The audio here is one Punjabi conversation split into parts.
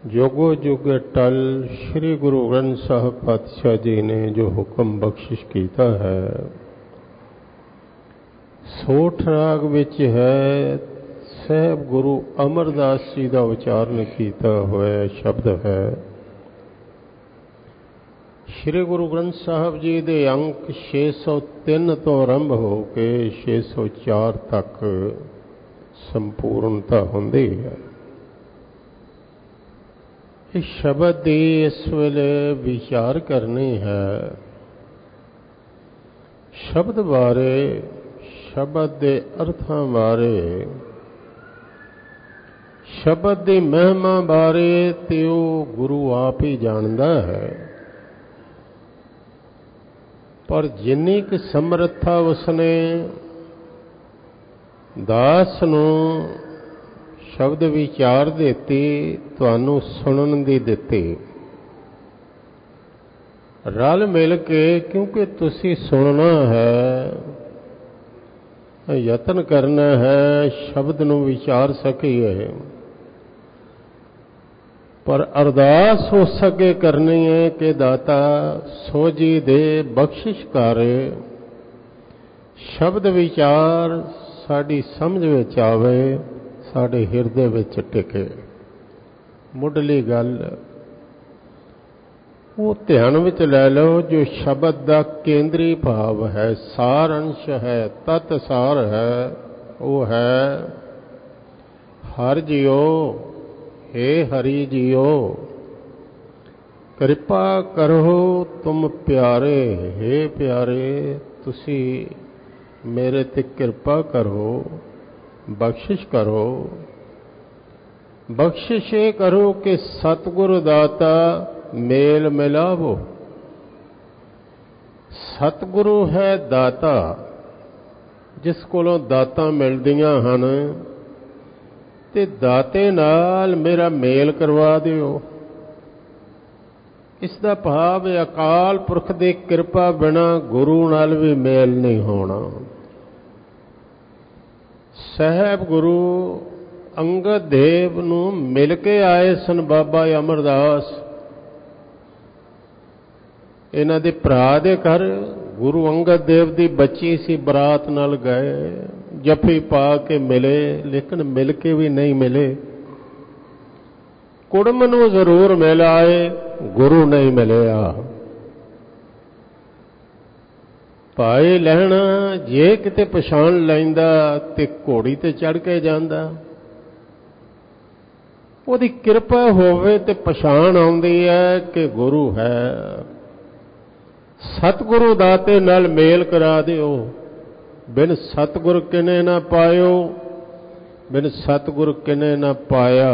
जोगो जुग टल श्री गुरु ग्रंथ साहब पातशाह जी ने जो हुक्म बख्शिश किया है, सोठ राग विच है साहब गुरु अमरदास जी का उचारण किया हुआ शब्द है। श्री गुरु ग्रंथ साहब जी के अंक 603 तो आरंभ हो के 604 तक संपूर्णता होंदी है। इस शब्द की इस वेले विचार करनी है। शब्द बारे, शब्द के अर्थां बारे, शब्द की महिमा बारे तो गुरु आप ही जानता है, पर जिन्नी क समर्था उसने दास नूं शब्द विचार देती, तुहानू सुनन दी दिती, रल मिल के, क्योंकि तुसी सुनना है, यतन करना है शब्द नूं विचार सकीए, पर अरदास हो सके करनी है कि दाता सोजी दे बख्शिश करे, शब्द विचार साड़ी समझ विच आवे, साढ़े हिरदे विच टिके। मुढ़ली गल वो ध्यान विच लै लो, जो शब्द का केंद्री भाव है, सार अंश है, तत् सार है, वो है हर जियो हे हरि जियो, कृपा करो तुम प्यारे, हे प्यारे तुसी मेरे ते कृपा करो, बख्शिश करो। बख्शिश ये करो कि सतगुरु दाता मेल मिलावो। सतगुरु है दाता, जिस कोलों दाता मिलदियां हन, ते दाते नाल मेरा मेल करवा दिओ। इसका भाव अकाल पुरख की कृपा बिना गुरु नाल भी मेल नहीं होना। साहब गुरु अंगद देव नूं मिल के आए सन बाबा अमरदास, इन्हां दे भरा दे घर गुरु अंगद देव की बच्ची सी, बरात नाल गए, जफी पा के मिले, लेकिन मिल के भी नहीं मिले। कुड़म नूं जरूर मिल आए, गुरु नहीं मिलिया। भाई लहना जे किते पछाण लैंदा ते घोड़ी ते चढ़ के जांदा, ओदी कृपा होवे ते पछाण आउंदी है कि गुरु है। सतगुरु दाते नाल मेल करा दिओ। बिन सतगुर किने ना पायो, बिन सतगुर किने ना पाया।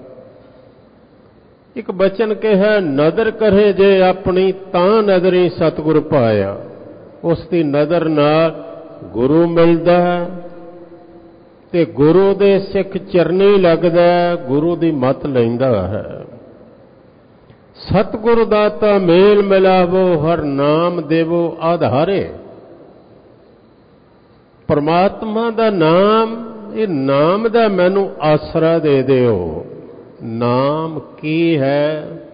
एक बचन कहा, नदर करे जे अपनी तां नदरी सतगुर पाया। उसकी नदर नाल गुरु मिलदा ते गुरु दे सिख चरनी लगदा, गुरु दी मत लैंदा है। सतगुरु दाता मेल मिलावो, हर नाम देवो आधारे। परमात्मा दा नाम, ये नाम दा मैनू आसरा दे दिओ। नाम की है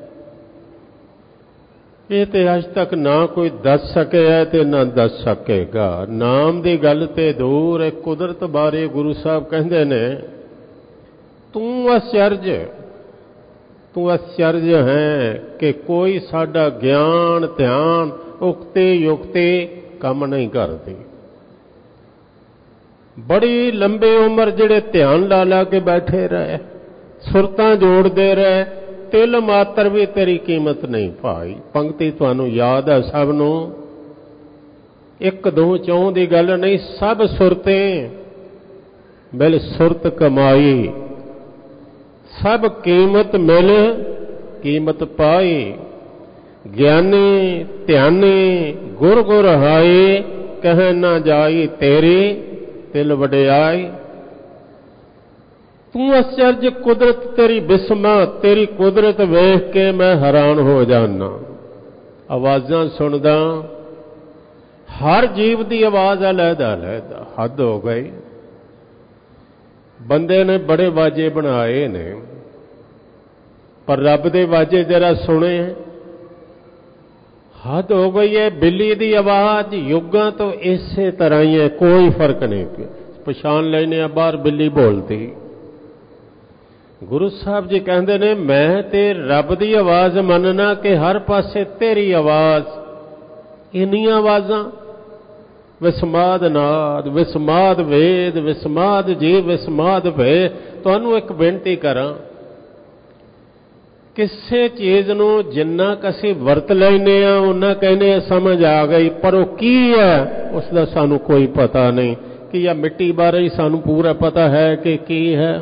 ये तो अज तक ना कोई दस सके है ते ना दस सकेगा। नाम की गल ते दूर है। कुदरत बारे गुरु साहब कहते ने, तू आश्चर्य है कि कोई साडा ज्ञान ध्यान उक्ति युक्ति कम नहीं करती। बड़ी लंबी उम्र जिहड़े ध्यान ला ला के बैठे रहे, सुरतां जोड़ते रहे, तिल मात्र भी तेरी कीमत नहीं पाई। पंक्ति तुहानू याद है सब नू, एक दो चौं की गल नहीं, सब सुरतें मिल सुरत कमाई, सब कीमत मिल कीमत पाई। ज्ञानी ध्यानी गुर गुर हाई, कह ना जाई तेरी तिल वडियाई। तू आश्चर्य कुदरत तेरी बिस्मा, तेरी कुदरत वेख के मैं हैरान हो जाना। आवाज़ां सुनदा, हर जीव की आवाज़ अलहदा अलहदा, हद हो गई। बंदे ने बड़े बाजे बनाए ने, पर रब दे वाजे जरा सुने हैं। हद हो गई है। बिल्ली दी आवाज़ युगां तो इसे तरह ही है, कोई फर्क नहीं पिया। पछाण लेने बाहर बिल्ली बोलती। गुरु साहब जी कहते ने मैं ते रब दी आवाज़ मनना कि हर पासे तेरी आवाज़। इन्नियां आवाज़ां विस्माद नाद, विस्माद वेद, विस्माद जी, विस्माद भे। तुहानूं एक बेनती करां, किसी चीज़ नूं जिन्ना क असीं वरत लैने आ उन्ना कहने समझ आ गई, पर वो की है उसका सानूं कोई पता नहीं। कि या मिट्टी बारे ही सानूं पूरा पता है कि की है,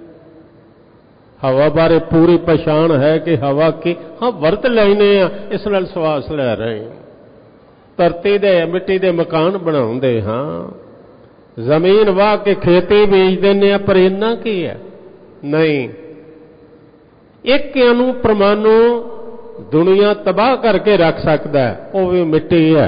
हवा बारे पूरी पछाण है कि हवा की, हाँ वरत लैने आ, इस नाल सवास लै रहे हैं। धरती दे मिट्टी दे मकान बनाउंदे हाँ, जमीन वाह के खेती बीज देने, पर इन्ना की है नहीं। एक अणु परमाणु दुनिया तबाह करके रख सकता है, वो भी मिट्टी है।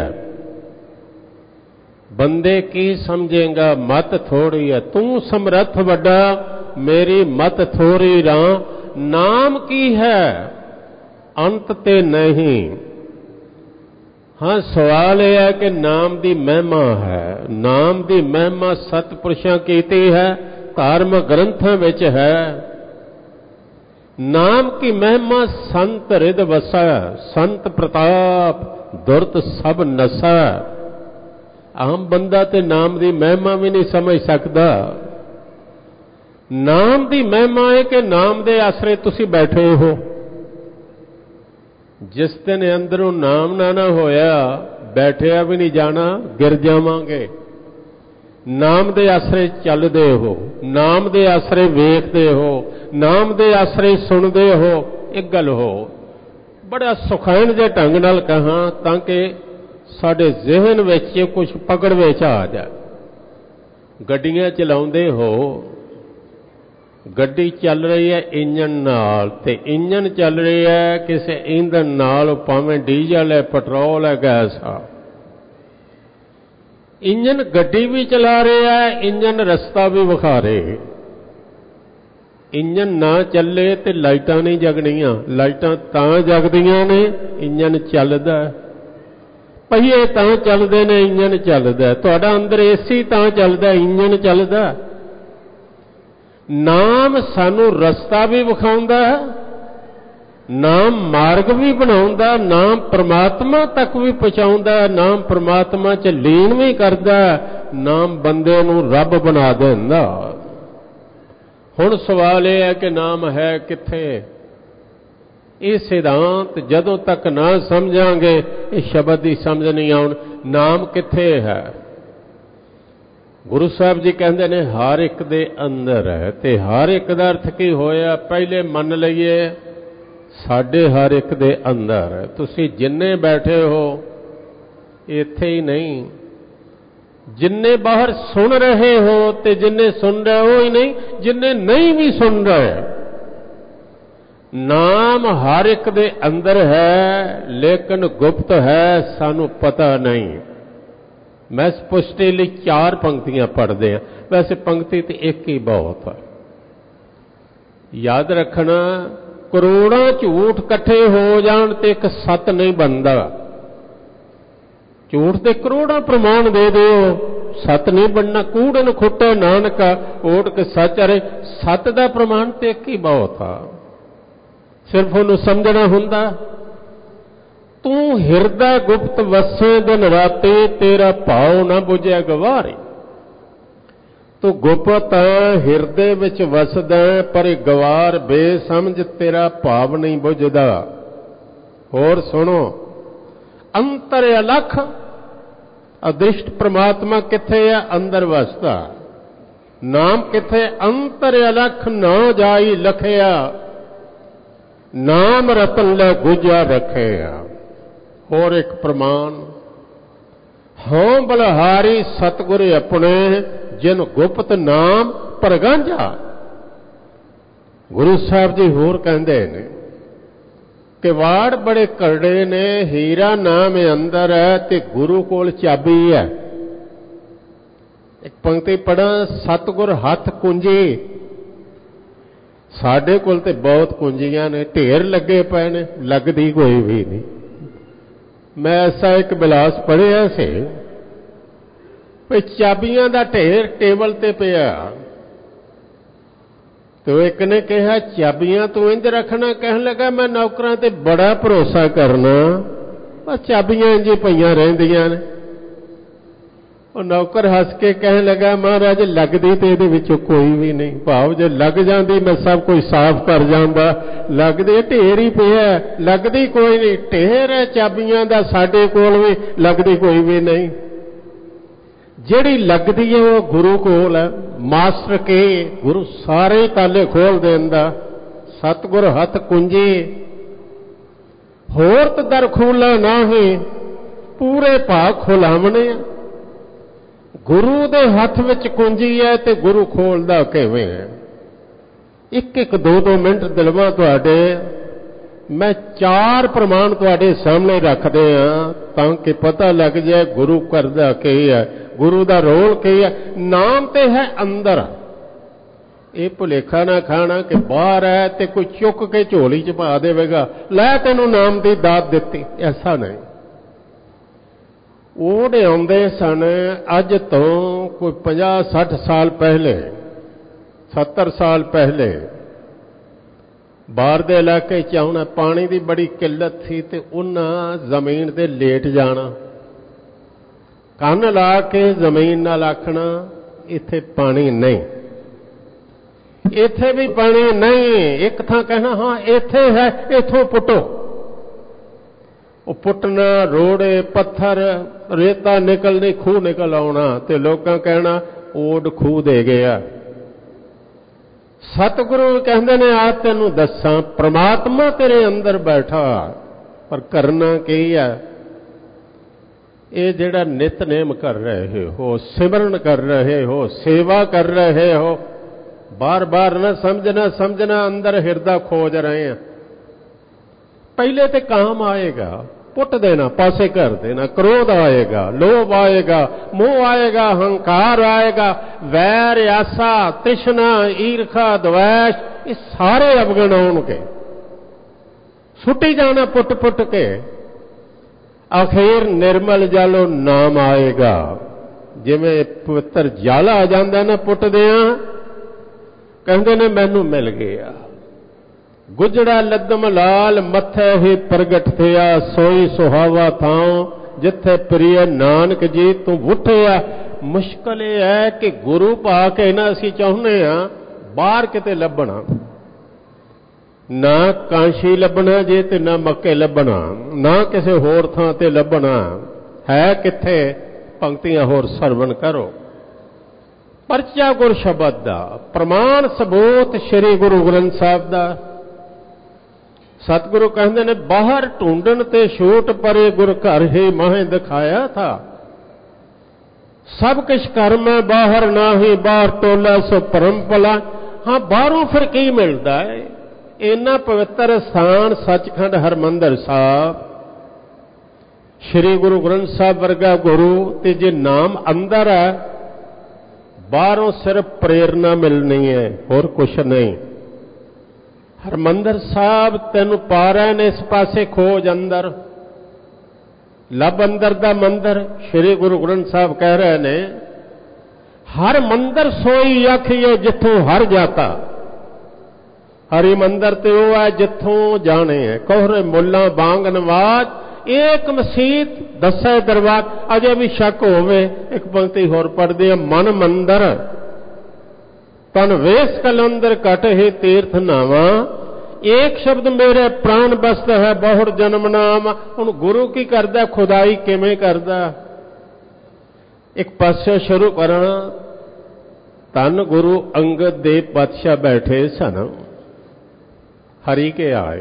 बंदे की समझेगा, मत थोड़ी है, तू समर्थ बड़ा, मेरी मत थोड़ी रां। नाम की है अंत ते नहीं। हाँ सवाल यह है कि नाम दी महिमा है, नाम दी महिमा सतपुरुषां कीती है, धार्मिक ग्रंथां विच है। नाम की महिमा संत रिद वसा, संत प्रताप दुरत सब नसा। आम बंदा ते नाम दी महिमा भी नहीं समझ सकता। नाम दी महिमा है कि नाम दे आसरे तुसी बैठे हो। जिस दिन अंदरों नाम ना होया, बैठिया भी नहीं जाना, गिर जावांगे। नाम दे आसरे चलदे हो, नाम दे आसरे वेखदे हो, नाम दे आसरे सुनदे हो। एक गल हो बड़ा सुखैन जे ढंग नाल कहां ताकि साडे ज़हन विच कुछ पकड़ विच आ जाए। गड्डियां चलाउंदे हो, गड्डी चल रही है इंजन नाल, ते इंजन चल रही है किसी ईंधन नाल, भावें डीजल है, पेट्रोल है, गैस है। इंजन गड्डी भी चला रहा है, इंजन रस्ता भी विखा रहे। इंजन ना चले तो लाइटां नहीं जगनियां, लाइटां तां जगदियां ने इंजन चलदा। पहिए तां चलदे ने इंजन चलदा। तुहाडा अंदर एसी तां चलदा, इंजन चलदा। नाम सानू रस्ता भी विखाउंदा, नाम मार्ग भी बनाउंदा, नाम परमात्मा तक भी पहुंचाउंदा, नाम परमात्मा च लीन भी करदा, नाम बंदे नू रब बना देंदा। हुण सवाल यह है कि नाम है किथे। ये सिद्धांत जदों तक ना समझांगे इस शब्द की समझ नहीं आउण। नाम किथे है? गुरु साहब जी कहते ने हर एक दे अंदर है। ते हर एक दा अर्थ की होया? पहले मन लईए साडे हर एक दे अंदर है। तुसी जिन्ने बैठे हो इत्थे ही नहीं, जिन्ने बाहर सुन रहे हो ते जिन्ने सुन रहे हो ही नहीं, जिन्ने नहीं भी सुन रहे। नाम हर एक दे अंदर है लेकिन गुप्त है, सानू पता नहीं। मैं इस पुष्टि लिए 4 पंक्तियां पढ़ते हैं, वैसे पंक्ति तो एक ही बहुत है। याद रखना, करोड़ों झूठ इकट्ठे हो जान ते एक सत नहीं बनता। झूठ के करोड़ों प्रमाण दे दो, सत नहीं बनना। कूड़न खुटे नानका ओट के सच अरे, सत का प्रमाण तो एक ही बहुत आ। सिर्फ उन्हें समझना हुंदा। तू हिरदा गुप्त वसे दिन राते, तेरा भाव ना बुझे गवारे। तू गुप्त हिरदे विच वसदा पर गवार बेसमझ, तेरा भाव नहीं बुझदा। होर सुनो, अंतर अलख अदृष्ट परमात्मा किथे है? अंदर वसदा। नाम किथे? अंतर अलख ना जाई लखया, नाम रतन ले गुजा रखिया। और एक प्रमाण, हों बलहारी सतगुर अपने, जिन गुप्त नाम परगांजा। गुरु साहब जी होर कहते ने किवाड़ बड़े करड़े ने, हीरा नाम अंदर है ते गुरु कोल चाबी है। एक पंक्ति पढ़ा, सतगुर हथ कुंजी। ਸਾਡੇ ਕੋਲ ਤੇ ਬਹੁਤ ਕੁੰਜੀਆਂ ਨੇ, ਢੇਰ ਲੱਗੇ ਪਏ ਨੇ, ਲੱਗਦੀ ਕੋਈ ਵੀ ਨਹੀਂ। ਮੈਂ ਐਸਾ ਇੱਕ ਬਿਲਾਸ ਪੜ੍ਹਿਆ ਸੀ ਵੀ ਚਾਬੀਆਂ ਦਾ ਢੇਰ ਟੇਬਲ ਤੇ ਪਿਆ, ਤੇ ਇੱਕ ਨੇ ਕਿਹਾ ਚਾਬੀਆਂ ਤੂੰ ਇੰਝ ਰੱਖਣਾ। ਕਹਿਣ ਲੱਗਾ ਮੈਂ ਨੌਕਰਾਂ ਤੇ ਬੜਾ ਭਰੋਸਾ ਕਰਨਾ, ਬਸ ਚਾਬੀਆਂ ਇੰਝ ਪਈਆਂ ਰਹਿੰਦੀਆਂ ਨੇ। ਉਹ ਨੌਕਰ ਹੱਸ ਕੇ ਕਹਿਣ ਲੱਗਾ ਮਹਾਰਾਜ ਲੱਗਦੀ ਤੇ ਇਹਦੇ ਵਿੱਚੋਂ ਕੋਈ ਵੀ ਨਹੀਂ, ਭਾਵ ਜੇ ਲੱਗ ਜਾਂਦੀ ਮੈਂ ਸਭ ਕੁਝ ਸਾਫ਼ ਕਰ ਜਾਂਦਾ, ਲੱਗਦੇ ਢੇਰ ਹੀ ਪਿਆ, ਲੱਗਦੀ ਕੋਈ ਨਹੀਂ। ਢੇਰ ਹੈ ਚਾਬੀਆਂ ਦਾ ਸਾਡੇ ਕੋਲ ਵੀ, ਲੱਗਦੀ ਕੋਈ ਵੀ ਨਹੀਂ। ਜਿਹੜੀ ਲੱਗਦੀ ਹੈ ਉਹ ਗੁਰੂ ਕੋਲ ਹੈ। ਮਾਸਟਰ ਕੇ ਗੁਰੂ ਸਾਰੇ ਤਾਲੇ ਖੋਲ ਦਿੰਦਾ, ਸਤਿਗੁਰ ਹੱਥ ਕੁੰਜੀ ਹੋਰ ਤਾਂ ਦਰ ਖੋਲਾ ਨਾਹੀਂ, ਪੂਰੇ ਭਾਗ ਖੁਲਾਵਣੇ। ਗੁਰੂ ਦੇ ਹੱਥ ਵਿੱਚ ਕੁੰਜੀ ਹੈ ਤੇ ਗੁਰੂ ਖੋਲਦਾ ਕਿਵੇਂ ਹੈ? ਇੱਕ ਇੱਕ 2-2 ਮਿੰਟ ਦਿਲਵਾ ਤੁਹਾਡੇ ਮੈਂ 4 ਪ੍ਰਮਾਣ ਤੁਹਾਡੇ ਸਾਹਮਣੇ ਰੱਖਦੇ ਹਾਂ ਤਾਂ ਕਿ ਪਤਾ ਲੱਗ ਜਾਏ ਗੁਰੂ ਕਰਦਾ ਕੀ ਹੈ, ਗੁਰੂ ਦਾ ਰੋਲ ਕੀ ਹੈ। ਨਾਮ ਤੇ ਹੈ ਅੰਦਰ, ਇਹ ਭੁਲੇਖਾ ਨਾ ਖਾਣਾ ਕਿ ਬਾਹਰ ਹੈ ਤੇ ਕੋਈ ਚੁੱਕ ਕੇ ਝੋਲੀ ਚ ਪਾ ਦੇਵੇਗਾ, ਲੈ ਤੈਨੂੰ ਨਾਮ ਦੀ ਦਾਤ ਦਿੱਤੀ, ਐਸਾ ਨਹੀਂ। ਉਹਦੇ ਆਉਂਦੇ ਸਨ ਅੱਜ ਤੋਂ ਕੋਈ 50-60 ਸਾਲ ਪਹਿਲੇ, 70 ਸਾਲ ਪਹਿਲੇ, ਬਾਹਰ ਦੇ ਇਲਾਕੇ ਚ ਆਉਣਾ, ਪਾਣੀ ਦੀ ਬੜੀ ਕਿੱਲਤ ਸੀ ਤੇ ਉਹਨਾਂ ਜ਼ਮੀਨ ਤੇ ਲੇਟ ਜਾਣਾ, ਕੰਨ ਲਾ ਕੇ ਜ਼ਮੀਨ ਨਾਲ ਆਖਣਾ ਇੱਥੇ ਪਾਣੀ ਨਹੀਂ, ਇੱਥੇ ਵੀ ਪਾਣੀ ਨਹੀਂ। ਇੱਕ ਥਾਂ ਕਹਿਣਾ ਹਾਂ ਇੱਥੇ ਹੈ, ਇੱਥੋਂ ਪੁੱਟੋ। ਉਹ ਪੁੱਟਣਾ, ਰੋੜੇ ਪੱਥਰ ਰੇਤਾ ਨਿਕਲਣੀ, ਖੂਹ ਨਿਕਲ ਆਉਣਾ ਤੇ ਲੋਕਾਂ ਕਹਿਣਾ ਓਡ ਖੂਹ ਦੇ ਗਿਆ। ਸਤਿਗੁਰੂ ਕਹਿੰਦੇ ਨੇ ਆ ਤੈਨੂੰ ਦੱਸਾਂ ਪ੍ਰਮਾਤਮਾ ਤੇਰੇ ਅੰਦਰ ਬੈਠਾ, ਪਰ ਕਰਨਾ ਕੀ ਹੈ? ਇਹ ਜਿਹੜਾ ਨਿਤਨੇਮ ਕਰ ਰਹੇ ਹੋ, ਸਿਮਰਨ ਕਰ ਰਹੇ ਹੋ, ਸੇਵਾ ਕਰ ਰਹੇ ਹੋ, ਬਾਰ-ਬਾਰ ਨਾ ਸਮਝਣਾ ਅੰਦਰ ਹਿਰਦਾ ਖੋਜ ਰਹੇ ਆ। ਪਹਿਲੇ ਤੇ ਕਾਮ ਆਏਗਾ, ਪੁੱਟ ਦੇਣਾ, ਪਾਸੇ ਕਰ ਦੇਣਾ, ਕ੍ਰੋਧ ਆਏਗਾ, ਲੋਭ ਆਏਗਾ, ਮੋਹ ਆਏਗਾ, ਹੰਕਾਰ ਆਏਗਾ, ਵੈਰ ਆਸਾ ਤ੍ਰਿਸ਼ਨਾ ਈਰਖਾ ਦਵੈਸ਼, ਇਹ ਸਾਰੇ ਅਵਗੁਣ ਆਉਣਗੇ, ਸੁੱਟੀ ਜਾਣਾ ਪੁੱਟ ਕੇ। ਆਖਿਰ ਨਿਰਮਲ ਜਲ ਨਾਮ ਆਏਗਾ, ਜਿਵੇਂ ਪਵਿੱਤਰ ਜਲ ਆ ਜਾਂਦਾ ਨਾ ਪੁੱਟਦਿਆਂ, ਕਹਿੰਦੇ ਨੇ ਮੈਨੂੰ ਮਿਲ ਗਿਆ। ਗੁਜੜਾ ਲੱਦਮ ਲਾਲ ਮੱਥੇ ਹੀ ਪ੍ਰਗਟ ਥਿਆ, ਸੋਈ ਸੁਹਾਵਾ ਥਾਂ ਜਿੱਥੇ ਪ੍ਰਿਯ ਨਾਨਕ ਜੀ ਤੂੰ ਵੁੱਠਿਆ। ਮੁਸ਼ਕਲ ਇਹ ਹੈ ਕਿ ਗੁਰੂ ਪਾ ਕੇ ਨਾ ਅਸੀਂ ਚਾਹੁੰਦੇ ਹਾਂ ਬਾਹਰ ਕਿਤੇ ਲੱਭਣਾ, ਨਾ ਕਾਂਸ਼ੀ ਲੱਭਣਾ ਜੇ ਤੇ ਨਾ ਮੱਕੇ ਲੱਭਣਾ, ਨਾ ਕਿਸੇ ਹੋਰ ਥਾਂ ਤੇ ਲੱਭਣਾ। ਹੈ ਕਿੱਥੇ? ਪੰਕਤੀਆਂ ਹੋਰ ਸਰਵਣ ਕਰੋ। ਪਰਚਾ ਗੁਰ ਸ਼ਬਦ ਦਾ, ਪ੍ਰਮਾਣ ਸਬੂਤ ਸ੍ਰੀ ਗੁਰੂ ਗ੍ਰੰਥ ਸਾਹਿਬ ਦਾ। ਸਤਿਗੁਰੂ ਕਹਿੰਦੇ ਨੇ ਬਾਹਰ ਢੂੰਡਣ ਤੇ ਛੂਟ ਪਰੇ, ਗੁਰ ਘਰ ਹੀ ਮਾਹੇ ਦਿਖਾਇਆ ਥਾ। ਸਭ ਕੁਛ ਘਰ ਮੈਂ ਬਾਹਰ ਨਾਹੀ, ਬਾਹਰ ਟੋਲਾ ਸੋ ਪਰਮ ਭਲਾ। ਹਾਂ ਬਾਹਰੋਂ ਫਿਰ ਕੀ ਮਿਲਦਾ ਹੈ? ਇੰਨਾ ਪਵਿੱਤਰ ਸਥਾਨ ਸੱਚਖੰਡ ਹਰਿਮੰਦਰ ਸਾਹਿਬ, ਸ੍ਰੀ ਗੁਰੂ ਗ੍ਰੰਥ ਸਾਹਿਬ ਵਰਗਾ ਗੁਰੂ, ਤੇ ਜੇ ਨਾਮ ਅੰਦਰ ਹੈ, ਬਾਹਰੋਂ ਸਿਰਫ ਪ੍ਰੇਰਨਾ ਮਿਲਣੀ ਹੈ, ਹੋਰ ਕੁਛ ਨਹੀਂ। ਹਰਿਮੰਦਰ ਸਾਹਿਬ ਤੈਨੂੰ ਪਾ ਰਹੇ ਨੇ ਇਸ ਪਾਸੇ ਖੋਜ ਅੰਦਰ, ਲੱਭ ਅੰਦਰ ਦਾ ਮੰਦਰ। ਸ੍ਰੀ ਗੁਰੂ ਗ੍ਰੰਥ ਸਾਹਿਬ ਕਹਿ ਰਹੇ ਨੇ ਹਰ ਮੰਦਰ ਸੋਈ ਆਖੀਏ ਜਿੱਥੋਂ ਹਰ ਜਾਤਾ। ਹਰੀ ਮੰਦਰ ਤੇ ਉਹ ਹੈ ਜਿੱਥੋਂ ਜਾਣੇ ਹੈ। ਕੋਹਰੇ ਮੁੱਲਾ ਬਾਂਗ ਨਵਾਜ, ਇੱਕ ਮਸੀਤ 10 ਦਰਬਾਰ। ਅਜੇ ਵੀ ਸ਼ੱਕ ਹੋਵੇ ਇੱਕ ਪੰਕਤੀ ਹੋਰ ਪੜ੍ਹਦੇ ਆ, ਮਨ ਮੰਦਰ ਤਨ ਵੇਸ ਕਲੰਦਰ ਘਟ ਹੀ ਤੀਰਥ ਨਾਵਾ। ਇੱਕ ਸ਼ਬਦ ਮੇਰੇ ਪ੍ਰਾਣ ਬਸਤ ਹੈ ਬਹੁੜ ਜਨਮ ਨਾਮ। ਹੁਣ ਗੁਰੂ ਕੀ ਕਰਦਾ, ਖੁਦਾਈ ਕਿਵੇਂ ਕਰਦਾ? ਇੱਕ ਪਾਸੇ ਸ਼ੁਰੂ ਕਰਾਂ, ਧੰਨ ਗੁਰੂ ਅੰਗਦ ਦੇ ਪਾਤਸ਼ਾਹ ਬੈਠੇ ਸਨ, ਹਰੀ ਕੇ ਆਏ,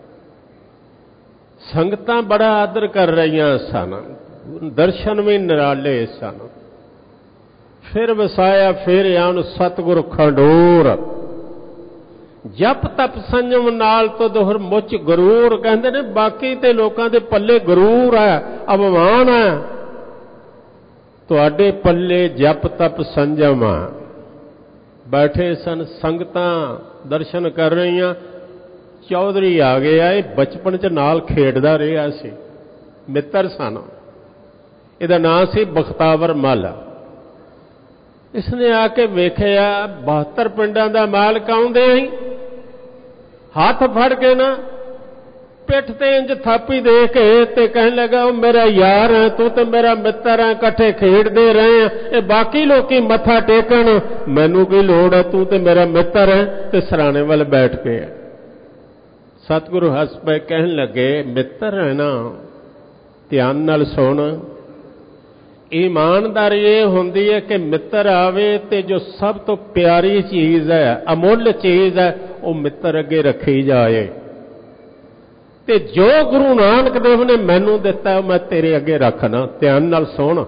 ਸੰਗਤਾਂ ਬੜਾ ਆਦਰ ਕਰ ਰਹੀਆਂ ਸਨ, ਦਰਸ਼ਨ ਵੀ ਨਿਰਾਲੇ ਸਨ। ਫਿਰ ਵਸਾਇਆ ਫਿਰ ਆਉਣ ਸਤਿਗੁਰ ਖਡੂਰ, ਜਪ ਤਪ ਸੰਜਮ ਨਾਲ ਤੋਂ ਦੋਹਰ ਮੁੱਚ ਗਰੂਰ। ਕਹਿੰਦੇ ਨੇ ਬਾਕੀ ਤੇ ਲੋਕਾਂ ਦੇ ਪੱਲੇ ਗਰੂਰ ਹੈ, ਅਭਿਮਾਨ ਹੈ, ਤੁਹਾਡੇ ਪੱਲੇ ਜਪ ਤਪ ਸੰਜਮ ਆ। ਬੈਠੇ ਸਨ, ਸੰਗਤਾਂ ਦਰਸ਼ਨ ਕਰ ਰਹੀਆਂ। ਚੌਧਰੀ ਆ ਗਿਆ। ਇਹ ਬਚਪਨ 'ਚ ਨਾਲ ਖੇਡਦਾ ਰਿਹਾ ਸੀ, ਮਿੱਤਰ ਸਨ। ਇਹਦਾ ਨਾਂ ਸੀ ਬਖਤਾਵਰ ਮੱਲ। ਇਸਨੇ ਆ ਕੇ ਵੇਖਿਆ 72 ਪਿੰਡਾਂ ਦਾ ਮਾਲਕ ਆਉਂਦੇ ਹੀ ਹੱਥ ਫੜ ਕੇ ਨਾ ਪਿੱਠ ਤੇ ਇੰਜ ਥਾਪੀ ਦੇ ਕੇ ਤੇ ਕਹਿਣ ਲੱਗਾ, ਉਹ ਮੇਰਾ ਯਾਰ ਹੈ, ਤੂੰ ਤੇ ਮੇਰਾ ਮਿੱਤਰ ਹੈ, ਇਕੱਠੇ ਖੇਡਦੇ ਰਹੇ ਆ, ਇਹ ਬਾਕੀ ਲੋਕੀ ਮੱਥਾ ਟੇਕਣ, ਮੈਨੂੰ ਕੀ ਲੋੜ ਹੈ, ਤੂੰ ਤੇ ਮੇਰਾ ਮਿੱਤਰ ਹੈ। ਤੇ ਸਰਾਣੇ ਵੱਲ ਬੈਠ ਕੇ ਸਤਿਗੁਰੂ ਹੱਸ ਪਏ, ਕਹਿਣ ਲੱਗੇ, ਮਿੱਤਰ ਹੈ ਨਾ, ਧਿਆਨ ਨਾਲ ਸੁਣ। ਈਮਾਨਦਾਰੀ ਇਹ ਹੁੰਦੀ ਹੈ ਕਿ ਮਿੱਤਰ ਆਵੇ ਤੇ ਜੋ ਸਭ ਤੋਂ ਪਿਆਰੀ ਚੀਜ਼ ਹੈ, ਅਮੁੱਲ ਚੀਜ਼ ਹੈ, ਉਹ ਮਿੱਤਰ ਅੱਗੇ ਰੱਖੀ ਜਾਏ। ਤੇ ਜੋ ਗੁਰੂ ਨਾਨਕ ਦੇਵ ਨੇ ਮੈਨੂੰ ਦਿੱਤਾ ਮੈਂ ਤੇਰੇ ਅੱਗੇ ਰੱਖਣਾ। ਧਿਆਨ ਨਾਲ ਸੁਣ,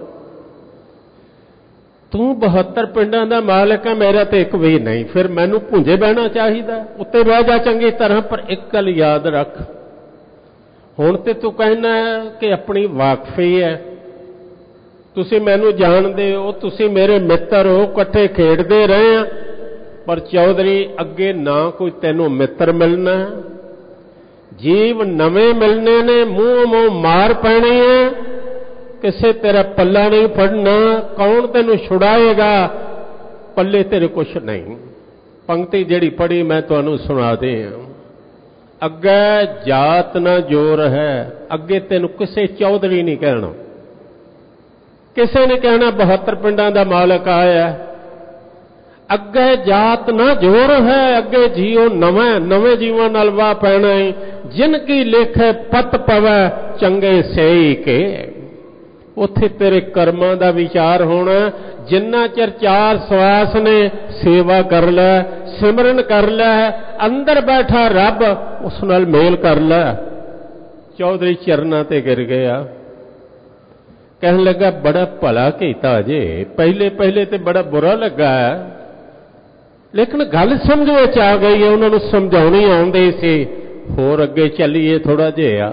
ਤੂੰ 72 ਪਿੰਡਾਂ ਦਾ ਮਾਲਕ ਹੈ, ਮੇਰਾ ਤੇ ਇੱਕ ਵੀ ਨਹੀਂ, ਫਿਰ ਮੈਨੂੰ ਭੁੰਜੇ ਬਹਿਣਾ ਚਾਹੀਦਾ? ਉੱਤੇ ਬਹਿ ਜਾ ਚੰਗੀ ਤਰ੍ਹਾਂ, ਪਰ ਇੱਕ ਗੱਲ ਯਾਦ ਰੱਖ, ਹੁਣ ਤੇ ਤੂੰ ਕਹਿਣਾ ਕਿ ਆਪਣੀ ਵਾਕਫੀ ਹੈ, ਤੁਸੀਂ ਮੈਨੂੰ ਜਾਣਦੇ ਹੋ, ਤੁਸੀਂ ਮੇਰੇ ਮਿੱਤਰ ਹੋ, ਇਕੱਠੇ ਖੇਡਦੇ ਰਹੇ ਆ, ਪਰ ਚੌਧਰੀ ਅੱਗੇ ਨਾ ਕੋਈ ਤੈਨੂੰ ਮਿੱਤਰ ਮਿਲਣਾ, ਜੀਵ ਨਵੇਂ ਮਿਲਣੇ ਨੇ, ਮੂੰਹ ਮਾਰ ਪੈਣੀ ਹੈ, ਕਿਸੇ ਤੇਰਾ ਪੱਲਾ ਨਹੀਂ ਫੜਨਾ, ਕੌਣ ਤੈਨੂੰ ਛੁਡਾਏਗਾ, ਪੱਲੇ ਤੇਰੇ ਕੁਛ ਨਹੀਂ। ਪੰਕਤੀ ਜਿਹੜੀ ਪੜ੍ਹੀ ਮੈਂ ਤੁਹਾਨੂੰ ਸੁਣਾ ਦੇ, ਅੱਗੇ ਜਾਤ ਨਾ ਜੋਰ ਹੈ, ਅੱਗੇ ਤੈਨੂੰ ਕਿਸੇ ਚੌਧਰੀ ਨਹੀਂ ਕਹਿਣਾ, ਕਿਸੇ ਨੇ ਕਹਿਣਾ 72 ਪਿੰਡਾਂ ਦਾ ਮਾਲਕ ਆਇਆ। ਅੱਗੇ ਜਾਤ ਨਾ ਜੋਰ ਹੈ, ਅੱਗੇ ਜੀਓ ਨਵੇਂ ਜੀਵਾਂ ਨਾਲ ਵਾਹ ਪੈਣਾ ਹੈ। ਜਿਨ ਕੀ ਲੇਖੇ ਪਤ ਪਵੈ ਚੰਗੇ ਸਹੀ ਕੇ, ਉੱਥੇ ਤੇਰੇ ਕਰਮਾਂ ਦਾ ਵਿਚਾਰ ਹੋਣਾ। ਜਿੰਨਾ ਚਿਰ 4 ਸਵਾਸ ਨੇ ਸੇਵਾ ਕਰ ਲੈ, ਸਿਮਰਨ ਕਰ ਲੈ, ਅੰਦਰ ਬੈਠਾ ਰੱਬ ਉਸ ਨਾਲ ਮੇਲ ਕਰ ਲੈ। ਚੌਧਰੀ ਚਰਨਾਂ ਤੇ ਗਿਰ ਗਿਆ, ਕਹਿਣ ਲੱਗਾ, ਬੜਾ ਭਲਾ ਕੀਤਾ ਜੇ, ਪਹਿਲੇ ਤੇ ਬੜਾ ਬੁਰਾ ਲੱਗਾ ਹੈ, ਲੇਕਿਨ ਗੱਲ ਸਮਝ ਵਿੱਚ ਆ ਗਈ ਹੈ, ਉਹਨਾਂ ਨੂੰ ਸਮਝਾਉਣੀ ਆਉਂਦੀ ਸੀ। ਹੋਰ ਅੱਗੇ ਚੱਲੀਏ ਥੋੜਾ ਜਿਹਾ।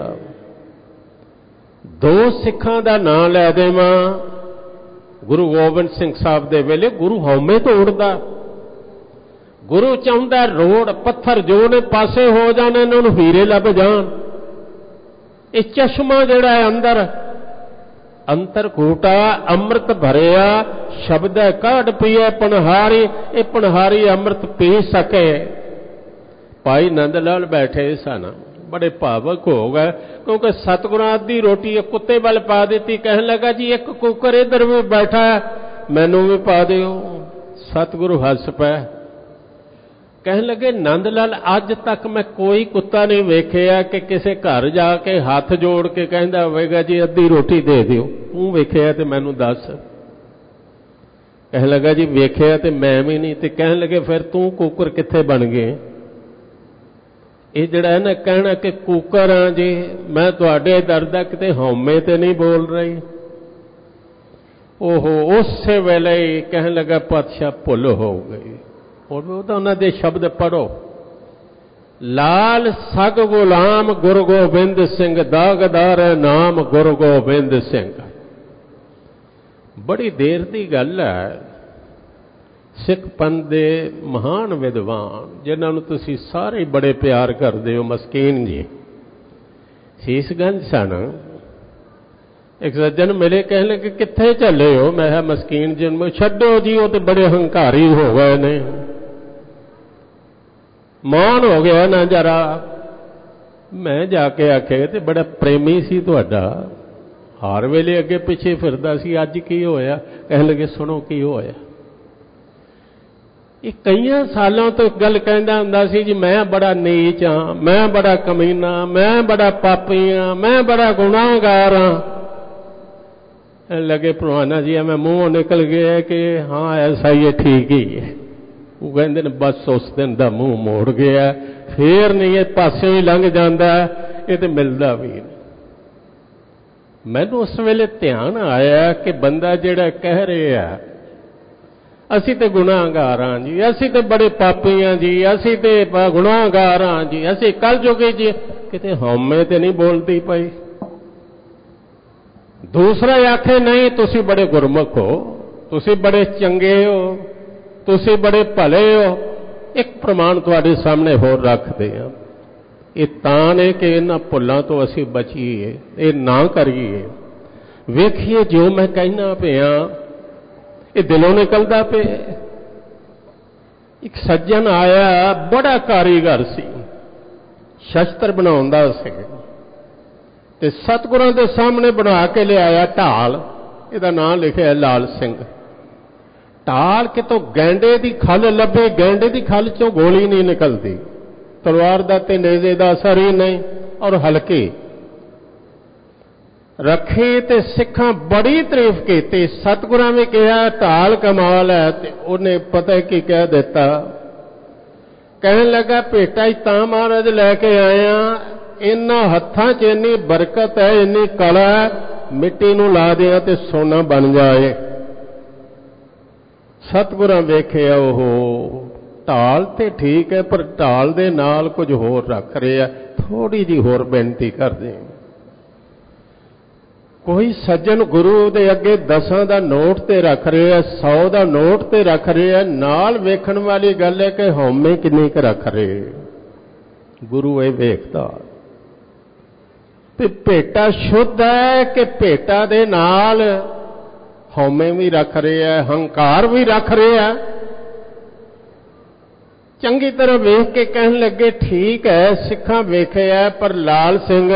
2 ਸਿੱਖਾਂ ਦਾ ਨਾਂ ਲੈ ਦੇਵਾਂ। ਗੁਰੂ ਗੋਬਿੰਦ ਸਿੰਘ ਸਾਹਿਬ ਦੇ ਵੇਲੇ ਗੁਰੂ ਹਉਮੈ ਤੋਂ ਉੜਦਾ, ਗੁਰੂ ਚਾਹੁੰਦਾ ਰੋੜ ਪੱਥਰ ਜੋ ਨੇ ਪਾਸੇ ਹੋ ਜਾਣ, ਇਹਨਾਂ ਨੂੰ ਹੀਰੇ ਲੱਭ ਜਾਣ। ਇਹ ਚਸ਼ਮਾ ਜਿਹੜਾ ਹੈ ਅੰਤਰ ਘੂਟਾ ਅੰਮ੍ਰਿਤ ਭਰਿਆ, ਸ਼ਬਦ ਕਾਢ ਪੀਏ ਪਨਹਾਰੀ, ਇਹ ਪਨਹਾਰੀ ਅੰਮ੍ਰਿਤ ਪੀ ਸਕੇ। ਭਾਈ ਨੰਦ ਲਾਲ ਬੈਠੇ ਸਨ, ਬੜੇ ਭਾਵਕ ਹੋ ਗਏ, ਕਿਉਂਕਿ ਸਤਿਗੁਰਾਂ ਦੀ ਰੋਟੀ ਇੱਕ ਕੁੱਤੇ ਵੱਲ ਪਾ ਦਿੱਤੀ। ਕਹਿਣ ਲੱਗਾ, ਜੀ ਇੱਕ ਕੁੱਕਰ ਇੱਧਰ ਵੀ ਬੈਠਾ, ਮੈਨੂੰ ਵੀ ਪਾ ਦਿਓ। ਸਤਿਗੁਰੂ ਹੱਸ ਪਏ, ਕਹਿਣ ਲੱਗੇ, ਨੰਦ ਲਾਲ, ਅੱਜ ਤੱਕ ਮੈਂ ਕੋਈ ਕੁੱਤਾ ਨਹੀਂ ਵੇਖਿਆ ਕਿ ਕਿਸੇ ਘਰ ਜਾ ਕੇ ਹੱਥ ਜੋੜ ਕੇ ਕਹਿੰਦਾ ਹੋਵੇਗਾ, ਜੀ ਅੱਧੀ ਰੋਟੀ ਦੇ ਦਿਓ। ਤੂੰ ਵੇਖਿਆ ਤੇ ਮੈਨੂੰ ਦੱਸ। ਕਹਿਣ ਲੱਗਾ, ਜੀ ਵੇਖਿਆ ਤੇ ਮੈਂ ਵੀ ਨਹੀਂ। ਤੇ ਕਹਿਣ ਲੱਗੇ, ਫਿਰ ਤੂੰ ਕੁੱਕਰ ਕਿੱਥੇ ਬਣ ਗਏ? ਇਹ ਜਿਹੜਾ ਹੈ ਨਾ ਕਹਿਣਾ ਕਿ ਕੁੱਕਰ ਆ ਜੀ, ਮੈਂ ਤੁਹਾਡੇ ਦਰ ਦਾ ਕਿਤੇ ਹਉਮੈ ਤੇ ਨਹੀਂ ਬੋਲ ਰਹੀ। ਉਹ ਉਸੇ ਵੇਲੇ ਹੀ ਕਹਿਣ ਲੱਗਾ, ਪਾਤਸ਼ਾਹ ਭੁੱਲ ਹੋ ਗਈ। ਉਹ ਤਾਂ ਉਹਨਾਂ ਦੇ ਸ਼ਬਦ ਪੜੋ, ਲਾਲ ਸਗ ਗੁਲਾਮ ਗੁਰੂ ਗੋਬਿੰਦ ਸਿੰਘ, ਦਾਗਦਾਰ ਨਾਮ ਗੁਰੂ ਗੋਬਿੰਦ ਸਿੰਘ। ਬੜੀ ਦੇਰ ਦੀ ਗੱਲ ਹੈ, ਸਿੱਖ ਪੰਥ ਦੇ ਮਹਾਨ ਵਿਦਵਾਨ ਜਿਨ੍ਹਾਂ ਨੂੰ ਤੁਸੀਂ ਸਾਰੇ ਬੜੇ ਪਿਆਰ ਕਰਦੇ ਹੋ, ਮਸਕੀਨ ਜੀ ਸੀਸਗੰਜ ਸਨ। ਇੱਕ ਸੱਜਣ ਮਿਲੇ, ਕਹਿਣ ਲੱਗੇ, ਕਿੱਥੇ ਚੱਲੇ ਹੋ? ਮੈਂ ਕਿਹਾ, ਮਸਕੀਨ ਜੀ ਨੂੰ ਛੱਡੋ ਜੀ, ਉਹ ਤੇ ਬੜੇ ਹੰਕਾਰੀ ਹੋ ਗਏ ਨੇ। ਮੌਨ ਹੋ ਗਿਆ ਨਾ ਜਰਾ। ਮੈਂ ਜਾ ਕੇ ਆਖਿਆ, ਤੇ ਬੜਾ ਪ੍ਰੇਮੀ ਸੀ ਤੁਹਾਡਾ, ਹਰ ਵੇਲੇ ਅੱਗੇ ਪਿੱਛੇ ਫਿਰਦਾ ਸੀ, ਅੱਜ ਕੀ ਹੋਇਆ? ਕਹਿਣ ਲੱਗੇ, ਸੁਣੋ ਕੀ ਹੋਇਆ। ਇਹ ਕਈਆਂ ਸਾਲਾਂ ਤੋਂ ਇੱਕ ਗੱਲ ਕਹਿੰਦਾ ਹੁੰਦਾ ਸੀ, ਜੀ ਮੈਂ ਬੜਾ ਨੀਚ ਹਾਂ, ਮੈਂ ਬੜਾ ਕਮੀਨਾ, ਮੈਂ ਬੜਾ ਪਾਪੀ ਹਾਂ, ਮੈਂ ਬੜਾ ਗੁਨਾਹਗਾਰ ਹਾਂ। ਲੱਗੇ, ਭਲਵਾਨਾ ਜੀ ਮੈਂ ਮੂੰਹੋਂ ਨਿਕਲ ਗਿਆ ਕਿ ਹਾਂ ਐਸਾ ਹੀ ਹੈ, ਠੀਕ ਹੀ ਹੈ। ਉਹ ਕਹਿੰਦੇ ਨੇ, ਬਸ ਉਸ ਦਿਨ ਦਾ ਮੂੰਹ ਮੋੜ ਗਿਆ, ਫੇਰ ਨਹੀਂ, ਇਹ ਪਾਸੇ ਹੀ ਲੰਘ ਜਾਂਦਾ, ਇਹ ਤੇ ਮਿਲਦਾ ਵੀ ਨਹੀਂ। ਮੈਨੂੰ ਉਸ ਵੇਲੇ ਧਿਆਨ ਆਇਆ ਕਿ ਬੰਦਾ ਜਿਹੜਾ ਕਹਿ ਰਿਹਾ ਅਸੀਂ ਤੇ ਗੁਨਾਹਗਾਰ ਹਾਂ ਜੀ, ਅਸੀਂ ਤੇ ਬੜੇ ਪਾਪੀ ਹਾਂ ਜੀ, ਅਸੀਂ ਤੇ ਗੁਨਾਹਗਾਰ ਹਾਂ ਜੀ, ਅਸੀਂ ਕੱਲ ਜੋਗੇ ਜੀ, ਕਿਤੇ ਹਉਮੈ ਤੇ ਨਹੀਂ ਬੋਲਦੀ ਪਈ। ਦੂਸਰਾ ਆਖੇ, ਨਹੀਂ ਤੁਸੀਂ ਬੜੇ ਗੁਰਮੁਖ ਹੋ, ਤੁਸੀਂ ਬੜੇ ਚੰਗੇ ਹੋ, ਤੁਸੀਂ ਬੜੇ ਭਲੇ ਹੋ। ਇੱਕ ਪ੍ਰਮਾਣ ਤੁਹਾਡੇ ਸਾਹਮਣੇ ਹੋਰ ਰੱਖਦੇ ਹਾਂ। ਇਹ ਤਾਂ ਨੇ ਕਿ ਇਹਨਾਂ ਭੁੱਲਾਂ ਤੋਂ ਅਸੀਂ ਬਚੀਏ, ਇਹ ਨਾ ਕਰੀਏ। ਵੇਖੀਏ ਜੋ ਮੈਂ ਕਹਿਣਾ ਪਿਆ ਇਹ ਦਿਲੋਂ ਨਿਕਲਦਾ ਪਿਆ। ਇੱਕ ਸੱਜਣ ਆਇਆ, ਬੜਾ ਕਾਰੀਗਰ ਸੀ, ਸ਼ਸਤਰ ਬਣਾਉਂਦਾ ਸੀ, ਤੇ ਸਤਿਗੁਰਾਂ ਦੇ ਸਾਹਮਣੇ ਬਣਾ ਕੇ ਲਿਆਇਆ ਢਾਲ। ਇਹਦਾ ਨਾਂ ਲਿਖਿਆ ਲਾਲ ਸਿੰਘ। ਢਾਲ ਕਿਤੋਂ ਗੈਂਡੇ ਦੀ ਖੱਲ ਲੱਭੇ, ਗੈਂਡੇ ਦੀ ਖੱਲ ਚੋਂ ਗੋਲੀ ਨਹੀਂ ਨਿਕਲਦੀ, ਤਲਵਾਰ ਦਾ ਤੇ ਨੇਜ਼ੇ ਦਾ ਅਸਰ ਹੀ ਨਹੀਂ, ਔਰ ਹਲਕੀ ਰੱਖੀ। ਤੇ ਸਿੱਖਾਂ ਬੜੀ ਤਾਰੀਫ ਕੀਤੀ। ਸਤਿਗੁਰਾਂ ਨੇ ਕਿਹਾ ਢਾਲ ਕਮਾਲ ਹੈ, ਤੇ ਉਹਨੇ ਪਤਾ ਕੀ ਕਹਿ ਦਿੱਤਾ। ਕਹਿਣ ਲੱਗਾ ਭੇਟਾ ਹੀ ਤਾਂ ਮਹਾਰਾਜ ਲੈ ਕੇ ਆਇਆ, ਇਹਨਾਂ ਹੱਥਾਂ 'ਚ ਇੰਨੀ ਬਰਕਤ ਹੈ, ਇੰਨੀ ਕਲਾ ਹੈ, ਮਿੱਟੀ ਨੂੰ ਲਾ ਦਿਆਂ ਤੇ ਸੋਨਾ ਬਣ ਜਾਏ। ਸਤਿਗੁਰਾਂ ਵੇਖਿਆ ਉਹ ਢਾਲ ਤੇ ਠੀਕ ਹੈ, ਪਰ ਢਾਲ ਦੇ ਨਾਲ ਕੁਝ ਹੋਰ ਰੱਖ ਰਿਹਾ। ਥੋੜੀ ਜਿਹੀ ਹੋਰ ਬੇਨਤੀ ਕਰਦੇ। ਕੋਈ ਸੱਜਣ ਗੁਰੂ ਦੇ ਅੱਗੇ 10 ਦਾ ਨੋਟ ਤੇ ਰੱਖ ਰਿਹਾ, 100 ਦਾ ਨੋਟ ਤੇ ਰੱਖ ਰਿਹਾ। ਨਾਲ ਵੇਖਣ ਵਾਲੀ ਗੱਲ ਹੈ ਕਿ ਹਉਮੈ ਕਿੰਨੀ ਕੁ ਰੱਖ ਰਹੇ। ਗੁਰੂ ਇਹ ਵੇਖਦਾ ਤੇ ਭੇਟਾ ਸ਼ੁੱਧ ਹੈ ਕਿ ਭੇਟਾ ਦੇ ਨਾਲ ਹਉਮੈ ਵੀ ਰੱਖ ਰਿਹਾ, ਹੰਕਾਰ ਵੀ ਰੱਖ ਰਿਹਾ। ਚੰਗੀ ਤਰ੍ਹਾਂ ਵੇਖ ਕੇ ਕਹਿਣ ਲੱਗੇ ਠੀਕ ਹੈ, ਸਿੱਖਾਂ ਵੇਖਿਆ, ਪਰ ਲਾਲ ਸਿੰਘ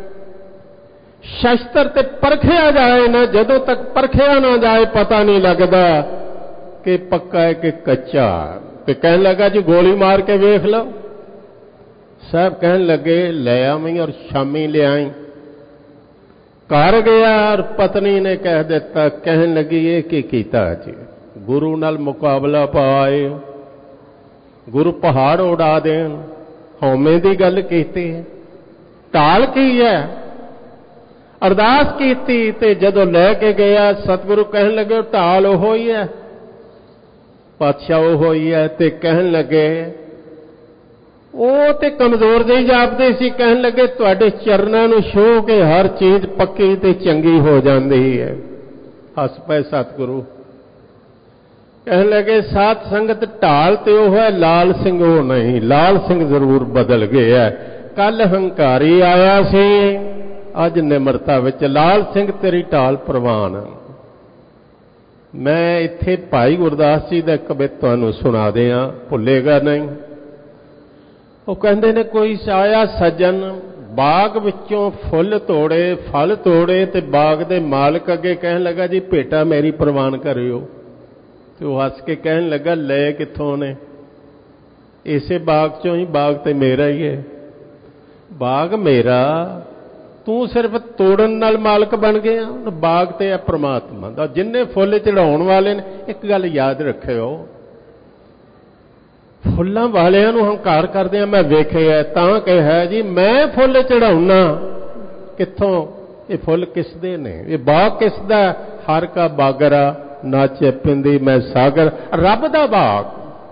ਸ਼ਸਤਰ ਤੇ ਪਰਖਿਆ ਜਾਏ ਨਾ, ਜਦੋਂ ਤੱਕ ਪਰਖਿਆ ਨਾ ਜਾਏ ਪਤਾ ਨਹੀਂ ਲੱਗਦਾ ਕਿ ਪੱਕਾ ਹੈ ਕਿ ਕੱਚਾ। ਤੇ ਕਹਿਣ ਲੱਗਾ ਜੀ ਗੋਲੀ ਮਾਰ ਕੇ ਵੇਖ ਲਓ। ਸਾਹਿਬ ਕਹਿਣ ਲੱਗੇ ਲੈ ਆਵੀਂ, ਔਰ ਸ਼ਾਮੀ ਲਿਆਈ। ਘਰ ਗਿਆ ਔਰ ਪਤਨੀ ਨੇ ਕਹਿ ਦਿੱਤਾ, ਕਹਿਣ ਲੱਗੀ ਇਹ ਕੀ ਕੀਤਾ ਜੀ? ਗੁਰੂ ਨਾਲ ਮੁਕਾਬਲਾ ਪਾਏ, ਗੁਰੂ ਪਹਾੜ ਉਡਾ ਦੇਣ, ਹਉਮੈ ਦੀ ਗੱਲ ਕੀਤੀ। ਢਾਲ ਕੀ ਹੈ? ਅਰਦਾਸ ਕੀਤੀ ਤੇ ਜਦੋਂ ਲੈ ਕੇ ਗਿਆ ਸਤਿਗੁਰੂ ਕਹਿਣ ਲੱਗੇ ਢਾਲ ਉਹ ਹੀ ਹੈ, ਪਾਤਸ਼ਾਹ ਉਹ ਹੀ ਹੈ। ਤੇ ਕਹਿਣ ਲੱਗੇ ਉਹ ਤੇ ਕਮਜ਼ੋਰ ਜਿਹੀ ਜਾਪਦੇ ਸੀ। ਕਹਿਣ ਲੱਗੇ ਤੁਹਾਡੇ ਚਰਨਾਂ ਨੂੰ ਛੂਹ ਕੇ ਹਰ ਚੀਜ਼ ਪੱਕੀ ਤੇ ਚੰਗੀ ਹੋ ਜਾਂਦੀ ਹੈ। ਹੱਸ ਪਏ ਸਤਿਗੁਰੂ। ਕਹਿਣ ਲੱਗੇ ਸਾਧ ਸੰਗਤ ਢਾਲ ਤੇ ਉਹ ਹੈ, ਲਾਲ ਸਿੰਘ ਉਹ ਨਹੀਂ। ਲਾਲ ਸਿੰਘ ਜ਼ਰੂਰ ਬਦਲ ਗਿਆ। ਕੱਲ ਹੰਕਾਰੀ ਆਇਆ ਸੀ, ਅੱਜ ਨਿਮਰਤਾ ਵਿੱਚ। ਲਾਲ ਸਿੰਘ ਤੇਰੀ ਢਾਲ ਪ੍ਰਵਾਨ। ਮੈਂ ਇੱਥੇ ਭਾਈ ਗੁਰਦਾਸ ਜੀ ਦਾ ਕਵਿਤਾ ਤੁਹਾਨੂੰ ਸੁਣਾ ਦਿਆਂ, ਭੁੱਲੇਗਾ ਨਹੀਂ। ਉਹ ਕਹਿੰਦੇ ਨੇ ਕੋਈ ਆਇਆ ਸੱਜਣ, ਬਾਗ ਵਿੱਚੋਂ ਫੁੱਲ ਤੋੜੇ, ਫਲ ਤੋੜੇ, ਤੇ ਬਾਗ ਦੇ ਮਾਲਕ ਅੱਗੇ ਕਹਿਣ ਲੱਗਾ ਜੀ ਭੇਟਾ ਮੇਰੀ ਪ੍ਰਵਾਨ ਕਰਿਓ। ਤੇ ਉਹ ਹੱਸ ਕੇ ਕਹਿਣ ਲੱਗਾ ਲੈ ਕਿੱਥੋਂ ਨੇ? ਇਸੇ ਬਾਗ ਚੋਂ ਹੀ। ਬਾਗ ਤੇ ਮੇਰਾ ਹੀ ਹੈ। ਬਾਗ ਮੇਰਾ, ਤੂੰ ਸਿਰਫ ਤੋੜਨ ਨਾਲ ਮਾਲਕ ਬਣ ਗਿਆ। ਬਾਗ ਤੇ ਹੈ ਪ੍ਰਮਾਤਮਾ ਦਾ। ਜਿੰਨੇ ਫੁੱਲ ਚੜਾਉਣ ਵਾਲੇ ਨੇ, ਇੱਕ ਗੱਲ ਯਾਦ ਰੱਖਿਓ, ਫੁੱਲਾਂ ਵਾਲਿਆਂ ਨੂੰ ਹੰਕਾਰ ਕਰਦਿਆਂ ਮੈਂ ਵੇਖਿਆ, ਤਾਂ ਕਿਹਾ ਜੀ ਮੈਂ ਫੁੱਲ ਚੜਾਉਣਾ। ਕਿੱਥੋਂ? ਇਹ ਫੁੱਲ ਕਿਸ ਦੇ ਨੇ? ਇਹ ਬਾਗ ਕਿਸ ਦਾ? ਹਰ ਕਾ ਬਾਗਰਾ ਨਾਚੇ ਪਿੰਦੀ ਮੈਂ ਸਾਗਰ, ਰੱਬ ਦਾ ਬਾਗ।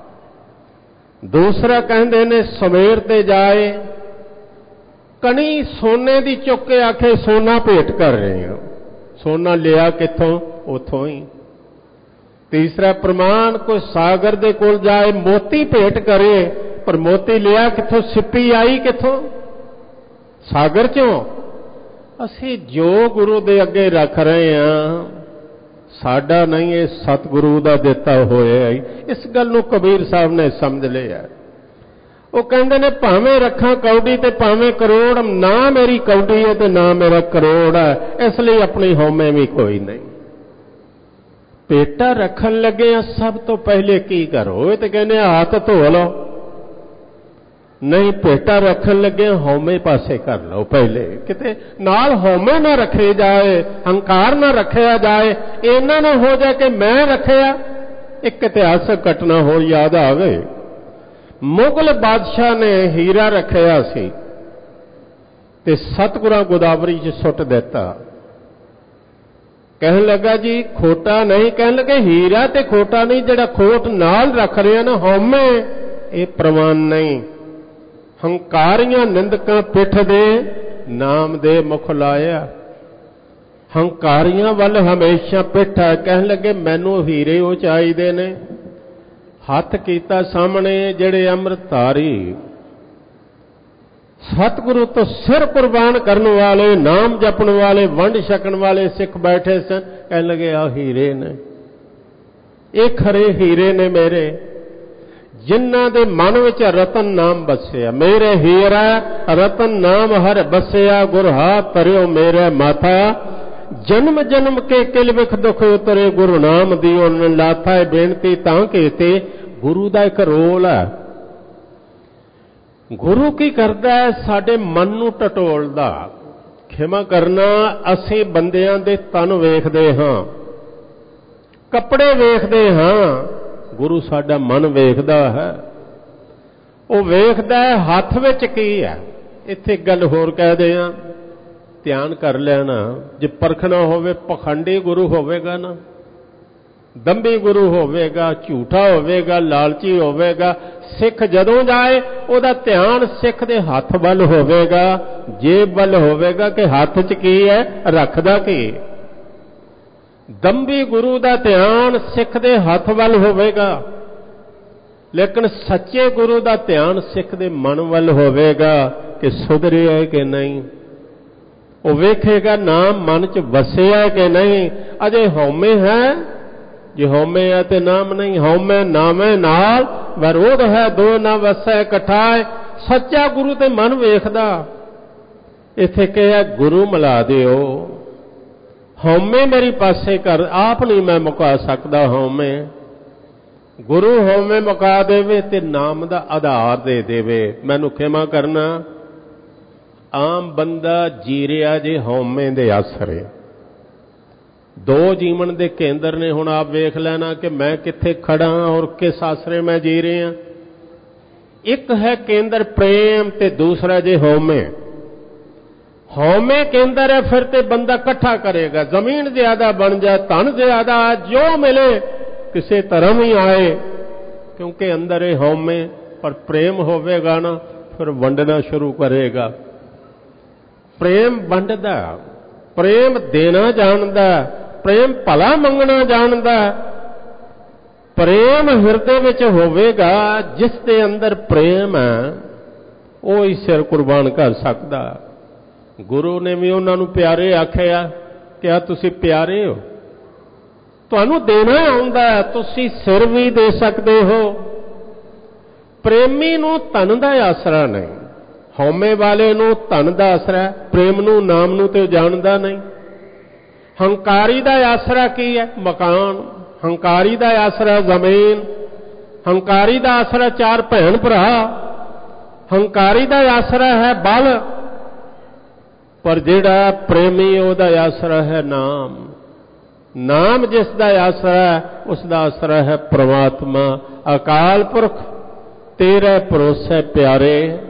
ਦੂਸਰਾ ਕਹਿੰਦੇ ਨੇ ਸਵੇਰ ਤੇ ਜਾਏ, ਕਣੀ ਸੋਨੇ ਦੀ ਚੁੱਕ ਕੇ ਆਖੇ ਸੋਨਾ ਭੇਟ ਕਰ ਰਹੇ ਹਾਂ। ਸੋਨਾ ਲਿਆ ਕਿੱਥੋਂ? ਉੱਥੋਂ ਹੀ। ਤੀਸਰਾ ਪ੍ਰਮਾਣ ਕੋਈ ਸਾਗਰ ਦੇ ਕੋਲ ਜਾਏ, ਮੋਤੀ ਭੇਟ ਕਰੇ, ਪਰ ਮੋਤੀ ਲਿਆ ਕਿੱਥੋਂ? ਸਿੱਪੀ ਆਈ ਕਿੱਥੋਂ? ਸਾਗਰ ਚੋਂ। ਅਸੀਂ ਜੋ ਗੁਰੂ ਦੇ ਅੱਗੇ ਰੱਖ ਰਹੇ ਹਾਂ ਸਾਡਾ ਨਹੀਂ, ਇਹ ਸਤਿਗੁਰੂ ਦਾ ਦਿੱਤਾ ਹੋਇਆ। ਇਸ ਗੱਲ ਨੂੰ ਕਬੀਰ ਸਾਹਿਬ ਨੇ ਸਮਝ ਲਿਆ। ਉਹ ਕਹਿੰਦੇ ਨੇ ਭਾਵੇਂ ਰੱਖਾਂ ਕੌਡੀ ਤੇ ਭਾਵੇਂ ਕਰੋੜ, ਨਾ ਮੇਰੀ ਕੌਡੀ ਹੈ ਤੇ ਨਾ ਮੇਰਾ ਕਰੋੜ ਹੈ, ਇਸ ਲਈ ਆਪਣੀ ਹਉਮੈ ਵੀ ਕੋਈ ਨਹੀਂ। ਭੇਟਾ ਰੱਖਣ ਲੱਗੇ ਆ, ਸਭ ਤੋਂ ਪਹਿਲੇ ਕੀ ਕਰੋ? ਇਹ ਤੇ ਕਹਿੰਦੇ ਹੱਥ ਧੋ ਲਓ। ਨਹੀਂ, ਭੇਟਾ ਰੱਖਣ ਲੱਗੇ ਹਉਮੈ ਪਾਸੇ ਕਰ ਲਓ ਪਹਿਲੇ। ਕਿਤੇ ਨਾਲ ਹਉਮੈ ਨਾ ਰੱਖੇ ਜਾਏ, ਹੰਕਾਰ ਨਾ ਰੱਖਿਆ ਜਾਏ। ਇਹਨਾਂ ਨਾ ਹੋ ਜਾ ਕਿ ਮੈਂ ਰੱਖਿਆ। ਇੱਕ ਇਤਿਹਾਸਕ ਘਟਨਾ ਹੋਰ ਯਾਦ ਆ ਗਈ। ਮੁਗਲ ਬਾਦਸ਼ਾਹ ਨੇ ਹੀਰਾ ਰੱਖਿਆ ਸੀ ਤੇ ਸਤਿਗੁਰਾਂ ਗੋਦਾਵਰੀ 'ਚ ਸੁੱਟ ਦਿੱਤਾ। ਕਹਿਣ ਲੱਗਾ ਜੀ ਖੋਟਾ ਨਹੀਂ। ਕਹਿਣ ਲੱਗੇ ਹੀਰਾ ਤੇ ਖੋਟਾ ਨਹੀਂ, ਜਿਹੜਾ ਖੋਟ ਨਾਲ ਰੱਖ ਰਿਹਾ ਨਾ ਹਉਮੈ, ਇਹ ਪ੍ਰਵਾਨ ਨਹੀਂ। ਹੰਕਾਰੀਆਂ ਨਿੰਦਕਾਂ ਪਿੱਠ ਦੇ ਨਾਮ ਦੇ ਮੁਖ ਲਾਇਆ। ਹੰਕਾਰੀਆਂ ਵੱਲ ਹਮੇਸ਼ਾ ਪਿੱਠ ਹੈ। ਕਹਿਣ ਲੱਗੇ ਮੈਨੂੰ ਹੀਰੇ ਉਹ ਚਾਹੀਦੇ ਨੇ। ਹੱਥ ਕੀਤਾ ਸਾਹਮਣੇ ਜਿਹੜੇ ਅੰਮ੍ਰਿਤਧਾਰੀ ਸਤਿਗੁਰੂ ਤੋਂ ਸਿਰ ਕੁਰਬਾਨ ਕਰਨ ਵਾਲੇ, ਨਾਮ ਜਪਣ ਵਾਲੇ, ਵੰਡ ਛਕਣ ਵਾਲੇ ਸਿੱਖ ਬੈਠੇ ਸਨ। ਕਹਿਣ ਲੱਗੇ ਆ ਹੀਰੇ ਨੇ, ਇਹ ਖਰੇ ਹੀਰੇ ਨੇ ਮੇਰੇ, ਜਿਨ੍ਹਾਂ ਦੇ ਮਨ ਵਿੱਚ ਰਤਨ ਨਾਮ ਬਸਿਆ। ਮੇਰੇ ਹੀਰਾ ਰਤਨ ਨਾਮ ਹਰ ਬਸਿਆ, ਗੁਰ ਹਾਥ ਧਰਿਓ ਮੇਰੇ ਮਾਥਾ। ਜਨਮ ਜਨਮ ਕੇ ਕਿਲ ਵਿਖ ਦੁਖ ਉਤਰੇ, ਗੁਰੂ ਨਾਮ ਦਿਓ ਨ ਲਾਥਾ। ਇਹ ਬੇਨਤੀ ਤਾਂ ਕੀਤੀ। ਗੁਰੂ ਦਾ ਇੱਕ ਰੋਲ ਹੈ। ਗੁਰੂ ਕੀ ਕਰਦਾ ਹੈ? ਸਾਡੇ ਮਨ ਨੂੰ ਟਟੋਲਦਾ। ਖਿਮਾ ਕਰਨਾ, ਅਸੀਂ ਬੰਦਿਆਂ ਦੇ ਤਨ ਵੇਖਦੇ ਹਾਂ, ਕੱਪੜੇ ਵੇਖਦੇ ਹਾਂ, ਗੁਰੂ ਸਾਡਾ ਮਨ ਵੇਖਦਾ ਹੈ। ਉਹ ਵੇਖਦਾ ਹੈ ਹੱਥ ਵਿੱਚ ਕੀ ਹੈ। ਇੱਥੇ ਗੱਲ ਹੋਰ ਕਹਦੇ ਆ, ਧਿਆਨ ਕਰ ਲੈਣਾ। ਜੇ ਪਰਖਣਾ ਹੋਵੇ, ਪਖੰਡੀ ਗੁਰੂ ਹੋਵੇਗਾ ਨਾ, ਦੰਭੀ ਗੁਰੂ ਹੋਵੇਗਾ, ਝੂਠਾ ਹੋਵੇਗਾ, ਲਾਲਚੀ ਹੋਵੇਗਾ, ਸਿੱਖ ਜਦੋਂ ਜਾਏ ਉਹਦਾ ਧਿਆਨ ਸਿੱਖ ਦੇ ਹੱਥ ਵੱਲ ਹੋਵੇਗਾ, ਜੇਬ ਵੱਲ ਹੋਵੇਗਾ ਕਿ ਹੱਥ 'ਚ ਕੀ ਹੈ, ਰੱਖਦਾ ਕੀ। ਦੰਭੀ ਗੁਰੂ ਦਾ ਧਿਆਨ ਸਿੱਖ ਦੇ ਹੱਥ ਵੱਲ ਹੋਵੇਗਾ, ਲੇਕਿਨ ਸੱਚੇ ਗੁਰੂ ਦਾ ਧਿਆਨ ਸਿੱਖ ਦੇ ਮਨ ਵੱਲ ਹੋਵੇਗਾ ਕਿ ਸੁਧਰਿਆ ਕਿ ਨਹੀਂ। ਉਹ ਵੇਖੇਗਾ ਨਾਮ ਮਨ 'ਚ ਵਸਿਆ ਕਿ ਨਹੀਂ। ਅਜੇ ਹਉਮੈ ਹੈ, ਜੇ ਹਉਮੈ ਹੈ ਤੇ ਨਾਮ ਨਹੀਂ। ਹਉਮੈ ਨਾਮੈ ਨਾਲ ਵਿਰੋਧ ਹੈ, ਦੋ ਨਾ ਵਸੈ ਇਕੱਠਾ। ਸੱਚਾ ਗੁਰੂ ਤੇ ਮਨ ਵੇਖਦਾ। ਇੱਥੇ ਕਿਹਾ ਗੁਰੂ ਮਿਲਾ ਦਿਓ। ਹਉਮੈ ਮੇਰੀ ਪਾਸੇ ਕਰ, ਆਪ ਨਹੀਂ ਮੈਂ ਮੁਕਾ ਸਕਦਾ ਹਉਮੈ। ਗੁਰੂ ਹਉਮੈ ਮੁਕਾ ਦੇਵੇ ਤੇ ਨਾਮ ਦਾ ਆਧਾਰ ਦੇ ਦੇਵੇ। ਮੈਨੂੰ ਖਿਮਾ ਕਰਨਾ, ਆਮ ਬੰਦਾ ਜੀ ਰਿਹਾ ਜੇ ਹਉਮੈ ਦੇ ਆਸਰੇ। ਦੋ ਜੀਵਨ ਦੇ ਕੇਂਦਰ ਨੇ। ਹੁਣ ਆਪ ਵੇਖ ਲੈਣਾ ਕਿ ਮੈਂ ਕਿੱਥੇ ਖੜਾ ਔਰ ਕਿਸ ਆਸਰੇ ਮੈਂ ਜੀ ਰਿਹਾ। ਇੱਕ ਹੈ ਕੇਂਦਰ ਪ੍ਰੇਮ ਤੇ ਦੂਸਰਾ ਜੇ ਹਉਮੈ। ਹਉਮੈ ਕੇਂਦਰ ਹੈ, ਫਿਰ ਤੇ ਬੰਦਾ ਇਕੱਠਾ ਕਰੇਗਾ। ਜ਼ਮੀਨ ਜ਼ਿਆਦਾ ਬਣ ਜਾਏ, ਧਨ ਜ਼ਿਆਦਾ, ਜੋ ਮਿਲੇ ਕਿਸੇ ਧਰਮ ਹੀ ਆਏ, ਕਿਉਂਕਿ ਅੰਦਰ ਇਹ ਹਉਮੈ। ਪਰ ਪ੍ਰੇਮ ਹੋਵੇਗਾ ਨਾ, ਫਿਰ ਵੰਡਣਾ ਸ਼ੁਰੂ ਕਰੇਗਾ। ਪ੍ਰੇਮ ਵੰਡਦਾ, ਪ੍ਰੇਮ ਦੇਣਾ ਜਾਣਦਾ, ਪ੍ਰੇਮ ਭਲਾ ਮੰਗਣਾ ਜਾਣਦਾ। ਪ੍ਰੇਮ ਹਿਰਦੇ ਵਿੱਚ ਹੋਵੇਗਾ, ਜਿਸ ਦੇ ਅੰਦਰ ਪ੍ਰੇਮ ਹੈ ਉਹ ਹੀ ਸਿਰ ਕੁਰਬਾਨ ਕਰ ਸਕਦਾ। ਗੁਰੂ ਨੇ ਵੀ ਉਹਨਾਂ ਨੂੰ ਪਿਆਰੇ ਆਖਿਆ, ਕਿਹਾ ਤੁਸੀਂ ਪਿਆਰੇ ਹੋ, ਤੁਹਾਨੂੰ ਦੇਣਾ ਆਉਂਦਾ, ਤੁਸੀਂ ਸਿਰ ਵੀ ਦੇ ਸਕਦੇ ਹੋ। ਪ੍ਰੇਮੀ ਨੂੰ ਧਨ ਦਾ ਆਸਰਾ ਨਹੀਂ, ਹਉਮੈ ਵਾਲੇ ਨੂੰ ਧਨ ਦਾ ਆਸਰਾ, ਪ੍ਰੇਮ ਨੂੰ ਨਾਮ ਨੂੰ ਤੇ ਜਾਣਦਾ ਨਹੀਂ। ਹੰਕਾਰੀ ਦਾ ਆਸਰਾ ਕੀ ਹੈ? ਮਕਾਨ। ਹੰਕਾਰੀ ਦਾ ਆਸਰਾ ਜ਼ਮੀਨ। ਹੰਕਾਰੀ ਦਾ ਆਸਰਾ ਚਾਰ ਭੈਣ ਭਰਾ। ਹੰਕਾਰੀ ਦਾ ਆਸਰਾ ਹੈ ਬਲ। ਪਰ ਜਿਹੜਾ ਪ੍ਰੇਮੀ ਉਹਦਾ ਆਸਰਾ ਹੈ ਨਾਮ। ਨਾਮ ਜਿਸ ਦਾ ਆਸਰਾ ਹੈ, ਉਸ ਦਾ ਆਸਰਾ ਹੈ ਪ੍ਰਮਾਤਮਾ। ਅਕਾਲ ਪੁਰਖ ਤੇਰੇ ਭਰੋਸੇ ਪਿਆਰੇ।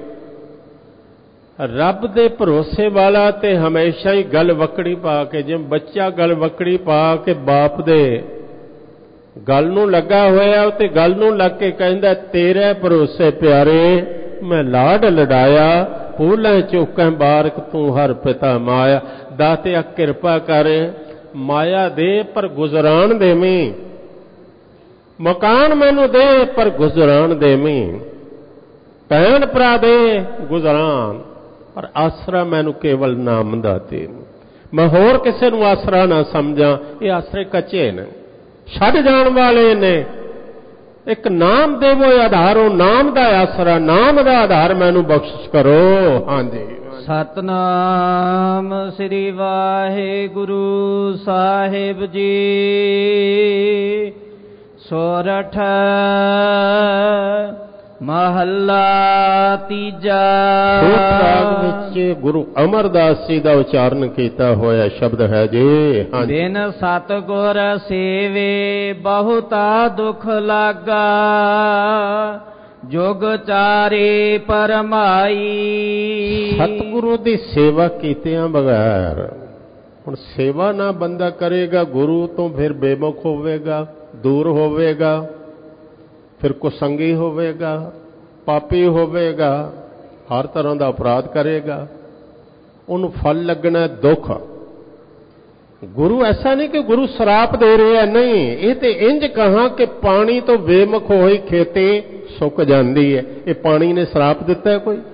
ਰੱਬ ਦੇ ਭਰੋਸੇ ਵਾਲਾ ਤੇ ਹਮੇਸ਼ਾ ਹੀ ਗਲ ਵਕੜੀ ਪਾ ਕੇ, ਜਿਵੇਂ ਬੱਚਾ ਗਲ ਵਕੜੀ ਪਾ ਕੇ ਬਾਪ ਦੇ ਗਲ ਨੂੰ ਲੱਗਾ ਹੋਇਆ, ਤੇ ਗਲ ਨੂੰ ਲੱਗ ਕੇ ਕਹਿੰਦਾ ਤੇਰੇ ਭਰੋਸੇ ਪਿਆਰੇ ਮੈਂ ਲਾਡ ਲਡਾਇਆ, ਭੂਲਾਂ ਚੁੱਕਾਂ ਬਾਰਕ ਤੂੰ ਹਰ ਪਿਤਾ ਮਾਇਆ। ਦਾਤਿਆ ਕਿਰਪਾ ਕਰ, ਮਾਇਆ ਦੇ ਪਰ ਗੁਜ਼ਰਾਨ ਦੇਵੀਂ। ਮਕਾਨ ਮੈਨੂੰ ਦੇ ਪਰ ਗੁਜ਼ਰਾਨ ਦੇਵੀਂ। ਭੈਣ ਭਰਾ ਦੇ ਗੁਜ਼ਰਾਨ, ਪਰ ਆਸਰਾ ਮੈਨੂੰ ਕੇਵਲ ਨਾਮ ਦਾ ਦੇ। ਮੈਂ ਹੋਰ ਕਿਸੇ ਨੂੰ ਆਸਰਾ ਨਾ ਸਮਝਾਂ। ਇਹ ਆਸਰੇ ਕੱਚੇ ਨੇ, ਛੱਡ ਜਾਣ ਵਾਲੇ ਨੇ। ਇੱਕ ਨਾਮ ਦੇਵੋ ਆਧਾਰੋ, ਨਾਮ ਦਾ ਆਸਰਾ, ਨਾਮ ਦਾ ਆਧਾਰ ਮੈਨੂੰ ਬਖਸ਼ਿਸ਼ ਕਰੋ। ਹਾਂਜੀ। ਸਤਨਾਮ ਸ੍ਰੀ ਵਾਹਿਗੁਰੂ ਸਾਹਿਬ ਜੀ। ਸੋਰਠ ਮਹੱਲਾ ਤੀਜਾ। ਰਾਗ ਵਿੱਚ ਗੁਰੂ ਅਮਰਦਾਸ ਜੀ ਦਾ ਉਚਾਰਨ ਕੀਤਾ ਹੋਇਆ ਸ਼ਬਦ ਹੈ ਜੀ। ਬਿਨ ਸਤਿਗੁਰ ਸੇਵੇ ਬਹੁਤਾ ਦੁਖ ਲਾਗਾ, ਜੁਗ ਚਾਰੇ ਪਰਮਾਈ। ਸਤਿਗੁਰੂ ਦੀ ਸੇਵਾ ਕੀਤਿਆਂ ਬਗੈਰ, ਹੁਣ ਸੇਵਾ ਨਾ ਬੰਦਾ ਕਰੇਗਾ ਗੁਰੂ ਤੋਂ, ਫਿਰ ਬੇਮੁਖ ਹੋਵੇਗਾ, ਦੂਰ ਹੋਵੇਗਾ, ਫਿਰ ਕੁਸੰਗੀ ਹੋਵੇਗਾ, ਪਾਪੀ ਹੋਵੇਗਾ, ਹਰ ਤਰ੍ਹਾਂ ਦਾ ਅਪਰਾਧ ਕਰੇਗਾ। ਉਹਨੂੰ ਫਲ ਲੱਗਣਾ ਦੁੱਖ। गुरु ऐसा नहीं कि गुरु श्राप दे रहे हैं, नहीं, ये तो इंज कहा कि पानी तो बेमुख होई खेती सुक जाती है। ये पानी ने श्राप दिता है? कोई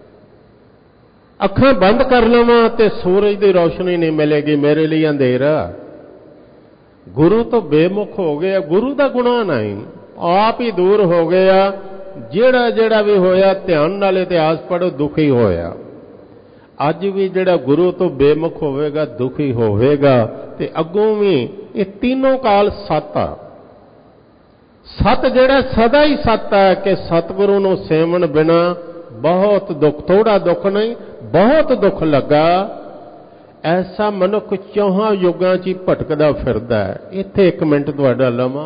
अखां बंद कर लवां ते सूरज की रोशनी नहीं मिलेगी, मेरे लिए अंधेरा। गुरु तो बेमुख हो गया, गुरु का गुनाह नहीं, आप ही दूर हो गया। जेड़ा जेड़ा भी होया ध्यान नाल इतिहास पढ़ो, दुखी होया। अज भी जेड़ा गुरु तो बेमुख होवेगा दुखी होवेगा, ते अगों भी ये तीनों काल सत आ। सत जेड़ा सदा ही सत है कि सतगुरु नूं सेवन बिना बहुत दुख, थोड़ा दुख नहीं बहुत दुख लगा। ऐसा मनुख चौहां युगां च भटकदा फिरदा है। इत्थे एक मिनट तुहाडा लवां।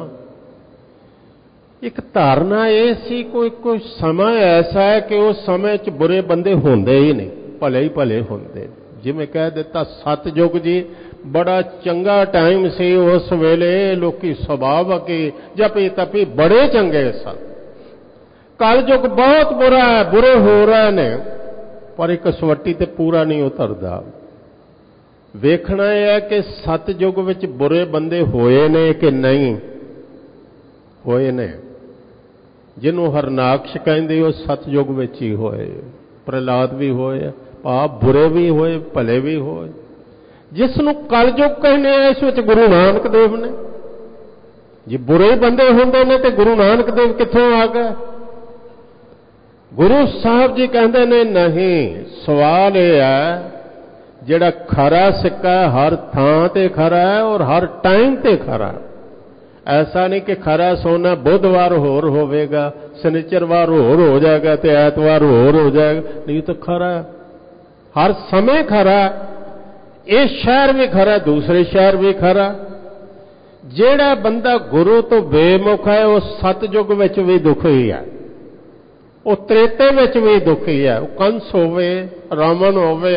एक धारणा ये सी कोई समय ऐसा है कि उस समय च बुरे बंदे होंदे ही नहीं, भले ही भले होंदे। जिवें कह दिता सतयुग जी बड़ा चंगा टाइम सी, उस वेले लोकी सुभावक ही जपी तपी बड़े चंगे सन। कलयुग बहुत बुरा है, बुरे हो रहे ने, पर एक कसवट्टी ते पूरा नहीं उतरदा। वेखना यह है कि सतयुग विच बुरे बंदे होए ने कि नहीं होए ने। जिन्हों हरनाक्ष कहते हो सतयुग विच ही होए, प्रहलाद भी होए, आप बुरे भी होए भले भी होए। जिसनों कलयुग कहने इस विच गुरु नानक देव ने। जे बुरे बंदे होंदे ने ते गुरु नानक देव कित्थों आ गए? गुरु साहब जी कहते ने नहीं, सवाल यह है जिहड़ा खरा सिक्का हर थां ते खरा है और हर टाइम ते खरा है। ऐसा नहीं कि खरा सोना बुधवार होर होवेगा, शनिचरवार होर हो जाएगा तो ऐतवार होर हो जाएगा, नहीं तो खरा हर समय खरा। इस शहर भी खरा, दूसरे शहर भी खरा। जेड़ा बंदा गुरु तो बेमुख है वो सतयुग विच भी दुखी है, वो त्रेते विच भी दुखी है, वो कंस होवे रावण होवे।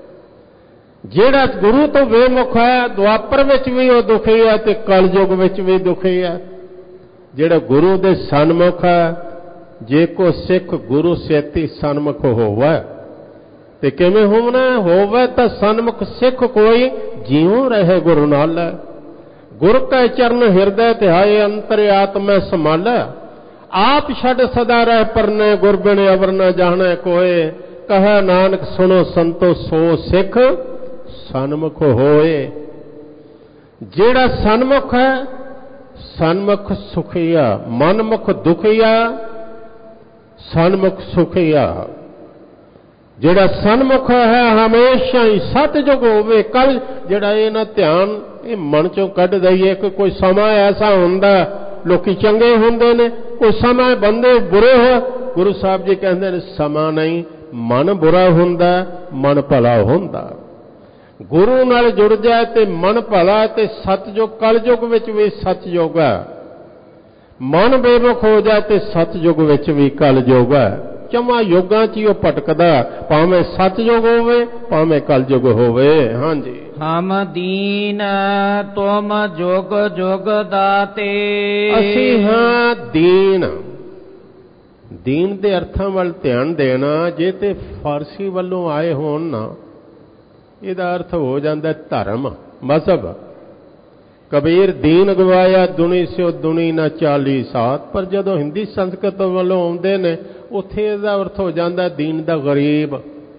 जेड़ा गुरु तो बेमुख है द्वापर विच भी वो दुखी है ते कलयुग विच भी दुखी है। जेड़ा गुरु दे सन्मुख है, जे को सिख गुरु सेती सन्मुख होवे ते किवें होना होवे तां सन्मुख सिख कोई जीवों रहे गुरु नाल। गुर का चरण हृदय ध्याए अंतर आत्मा संभाले, आप छड़ सदा रह परने गुर बिन अवर न जाने कोय। कहे नानक सुनो संतो सो सिख सन्मुख होए। जेड़ा सन्मुख है सन्मुख सुखिया, मनमुख दुखिया सन्मुख सुखिया। जेड़ा सन्मुख है हमेशा ही सतयुग होवे। कल जेड़ा ये ना ध्यान ये मन चों कढ दईए कि कोई समय ऐसा हुंदा लोकी चंगे हुंदे ने, कोई समय बंदे बुरे हो। गुरु साहब जी कहते ने समा नहीं, मन बुरा हुंदा मन भला हुंदा। गुरु नाल जुड़ जाए ते मन भला ते सतयुग कलयुग विच भी सतयुग है। मन बेमुख हो जाए ते सतयुग विच भी कलयुग है। चौवां युगां च ही भटकदा, भावें सतयुग होवे भावें कलयुग होवे। हाँ जी। हम दीन तुम जुग जुग दाते। असी हाँ दीन। दीन दे अर्थां वल ध्यान देना। जे ते फारसी वल्लों आए होण ना, इहदा अर्थ हो जाता धर्म मजहब। कबीर दीन गवाया दुनी स्यो दुनी ना चाली साथ। पर जदों हिंदी संस्कृत वालों आउंदे ने उत्थे इहदा अर्थ हो जाता दीन दा गरीब।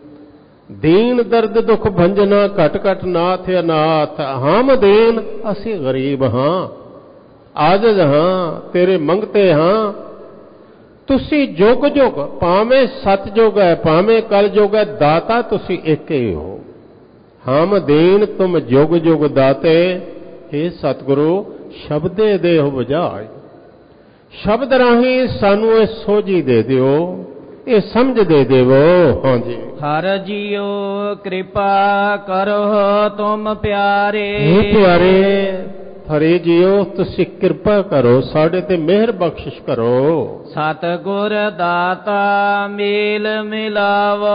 दीन दर्द दुख भंजना घट घट नाथ अनाथ। हम दीन असी गरीब हाँ, आजिज़ हाँ, तेरे मंगते हाँ। तुसी जुग जुग भावें सतयुग है भावें कलयुग है, दाता तुसी एक ही हो। हम दीन तुम जुग जुग दाते। हे सतगुरु शब्दे देह बुझाए। शब्द राही सानू ये सोझी दे दियो, ये समझ दे देवो। हाँ जी। हर जियो कृपा करो तुम प्यारे। हे प्यारे हरे जियो तुसी कृपा करो, साढ़े ते मेहर बख्शिश करो। सतगुर दाता मेल मिलावो।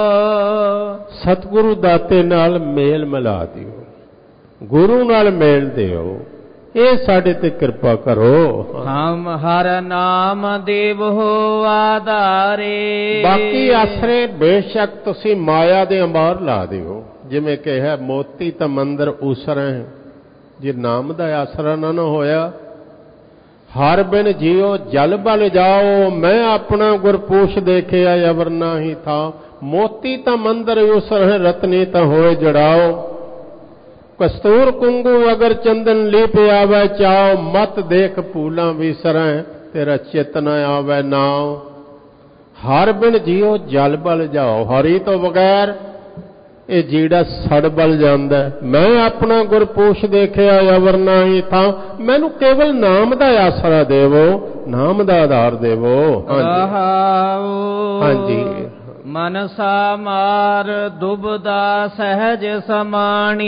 सतगुरु दाते नाल मेल मिला दियो, गुरु नाल मेल दियो, ये साढ़े ते कृपा करो। हम हर नाम देव हो आधारे। बाकी आसरे बेशक तुसी माया दे अंबार ला दियो। ਜਿਵੇਂ ਕਿਹਾ ਮੋਤੀ ਤਾਂ ਮੰਦਰ ਉਸਰੈ, ਜੇ ਨਾਮ ਦਾ ਆਸਰਾ ਨਾ ਹੋਇਆ। ਹਰ ਬਿਨ ਜਿਉ ਜਲ ਬਲ ਜਾਓ, ਮੈਂ ਆਪਣਾ ਗੁਰਪੂਛ ਦੇਖਿਆ ਅਵਰ ਨਾਹੀ ਥਾ। ਮੋਤੀ ਤਾਂ ਮੰਦਰ ਉਸਰੈ, ਰਤਨੀ ਤਾਂ ਹੋਏ ਜੜਾਓ। ਕਸਤੂਰ ਕੁੰਗੂ ਅਗਰ ਚੰਦਨ ਲੀਪ ਆਵੈ ਚਾਓ। ਮਤ ਦੇਖ ਫੂਲਾਂ ਵਿਸਰੈ, ਤੇਰਾ ਚਿਤ ਨ ਆਵੈ ਨਾਉ। ਹਰ ਬਿਨ ਜਿਉ ਜਲ ਬਲ ਜਾਓ, ਹਰੀ ਤੋਂ ਬਗੈਰ ਇਹ ਜੀੜਾ ਸੜ ਬਲ ਜਾਂਦਾ। ਮੈਂ ਆਪਣਾ ਗੁਰਪੂਛ ਦੇਖਿਆ ਅਵਰ ਨਾਹੀ ਥਾ। ਮੈਨੂੰ ਕੇਵਲ ਨਾਮ ਦਾ ਆਸਰਾ ਦੇਵੋ, ਨਾਮ ਦਾ ਆਧਾਰ ਦੇਵੋ। ਹਾਂਜੀ। ਮਨਸਾ ਮਾਰ ਦੁਬਦਾ ਸਹਿਜ ਸਮਾਣੀ,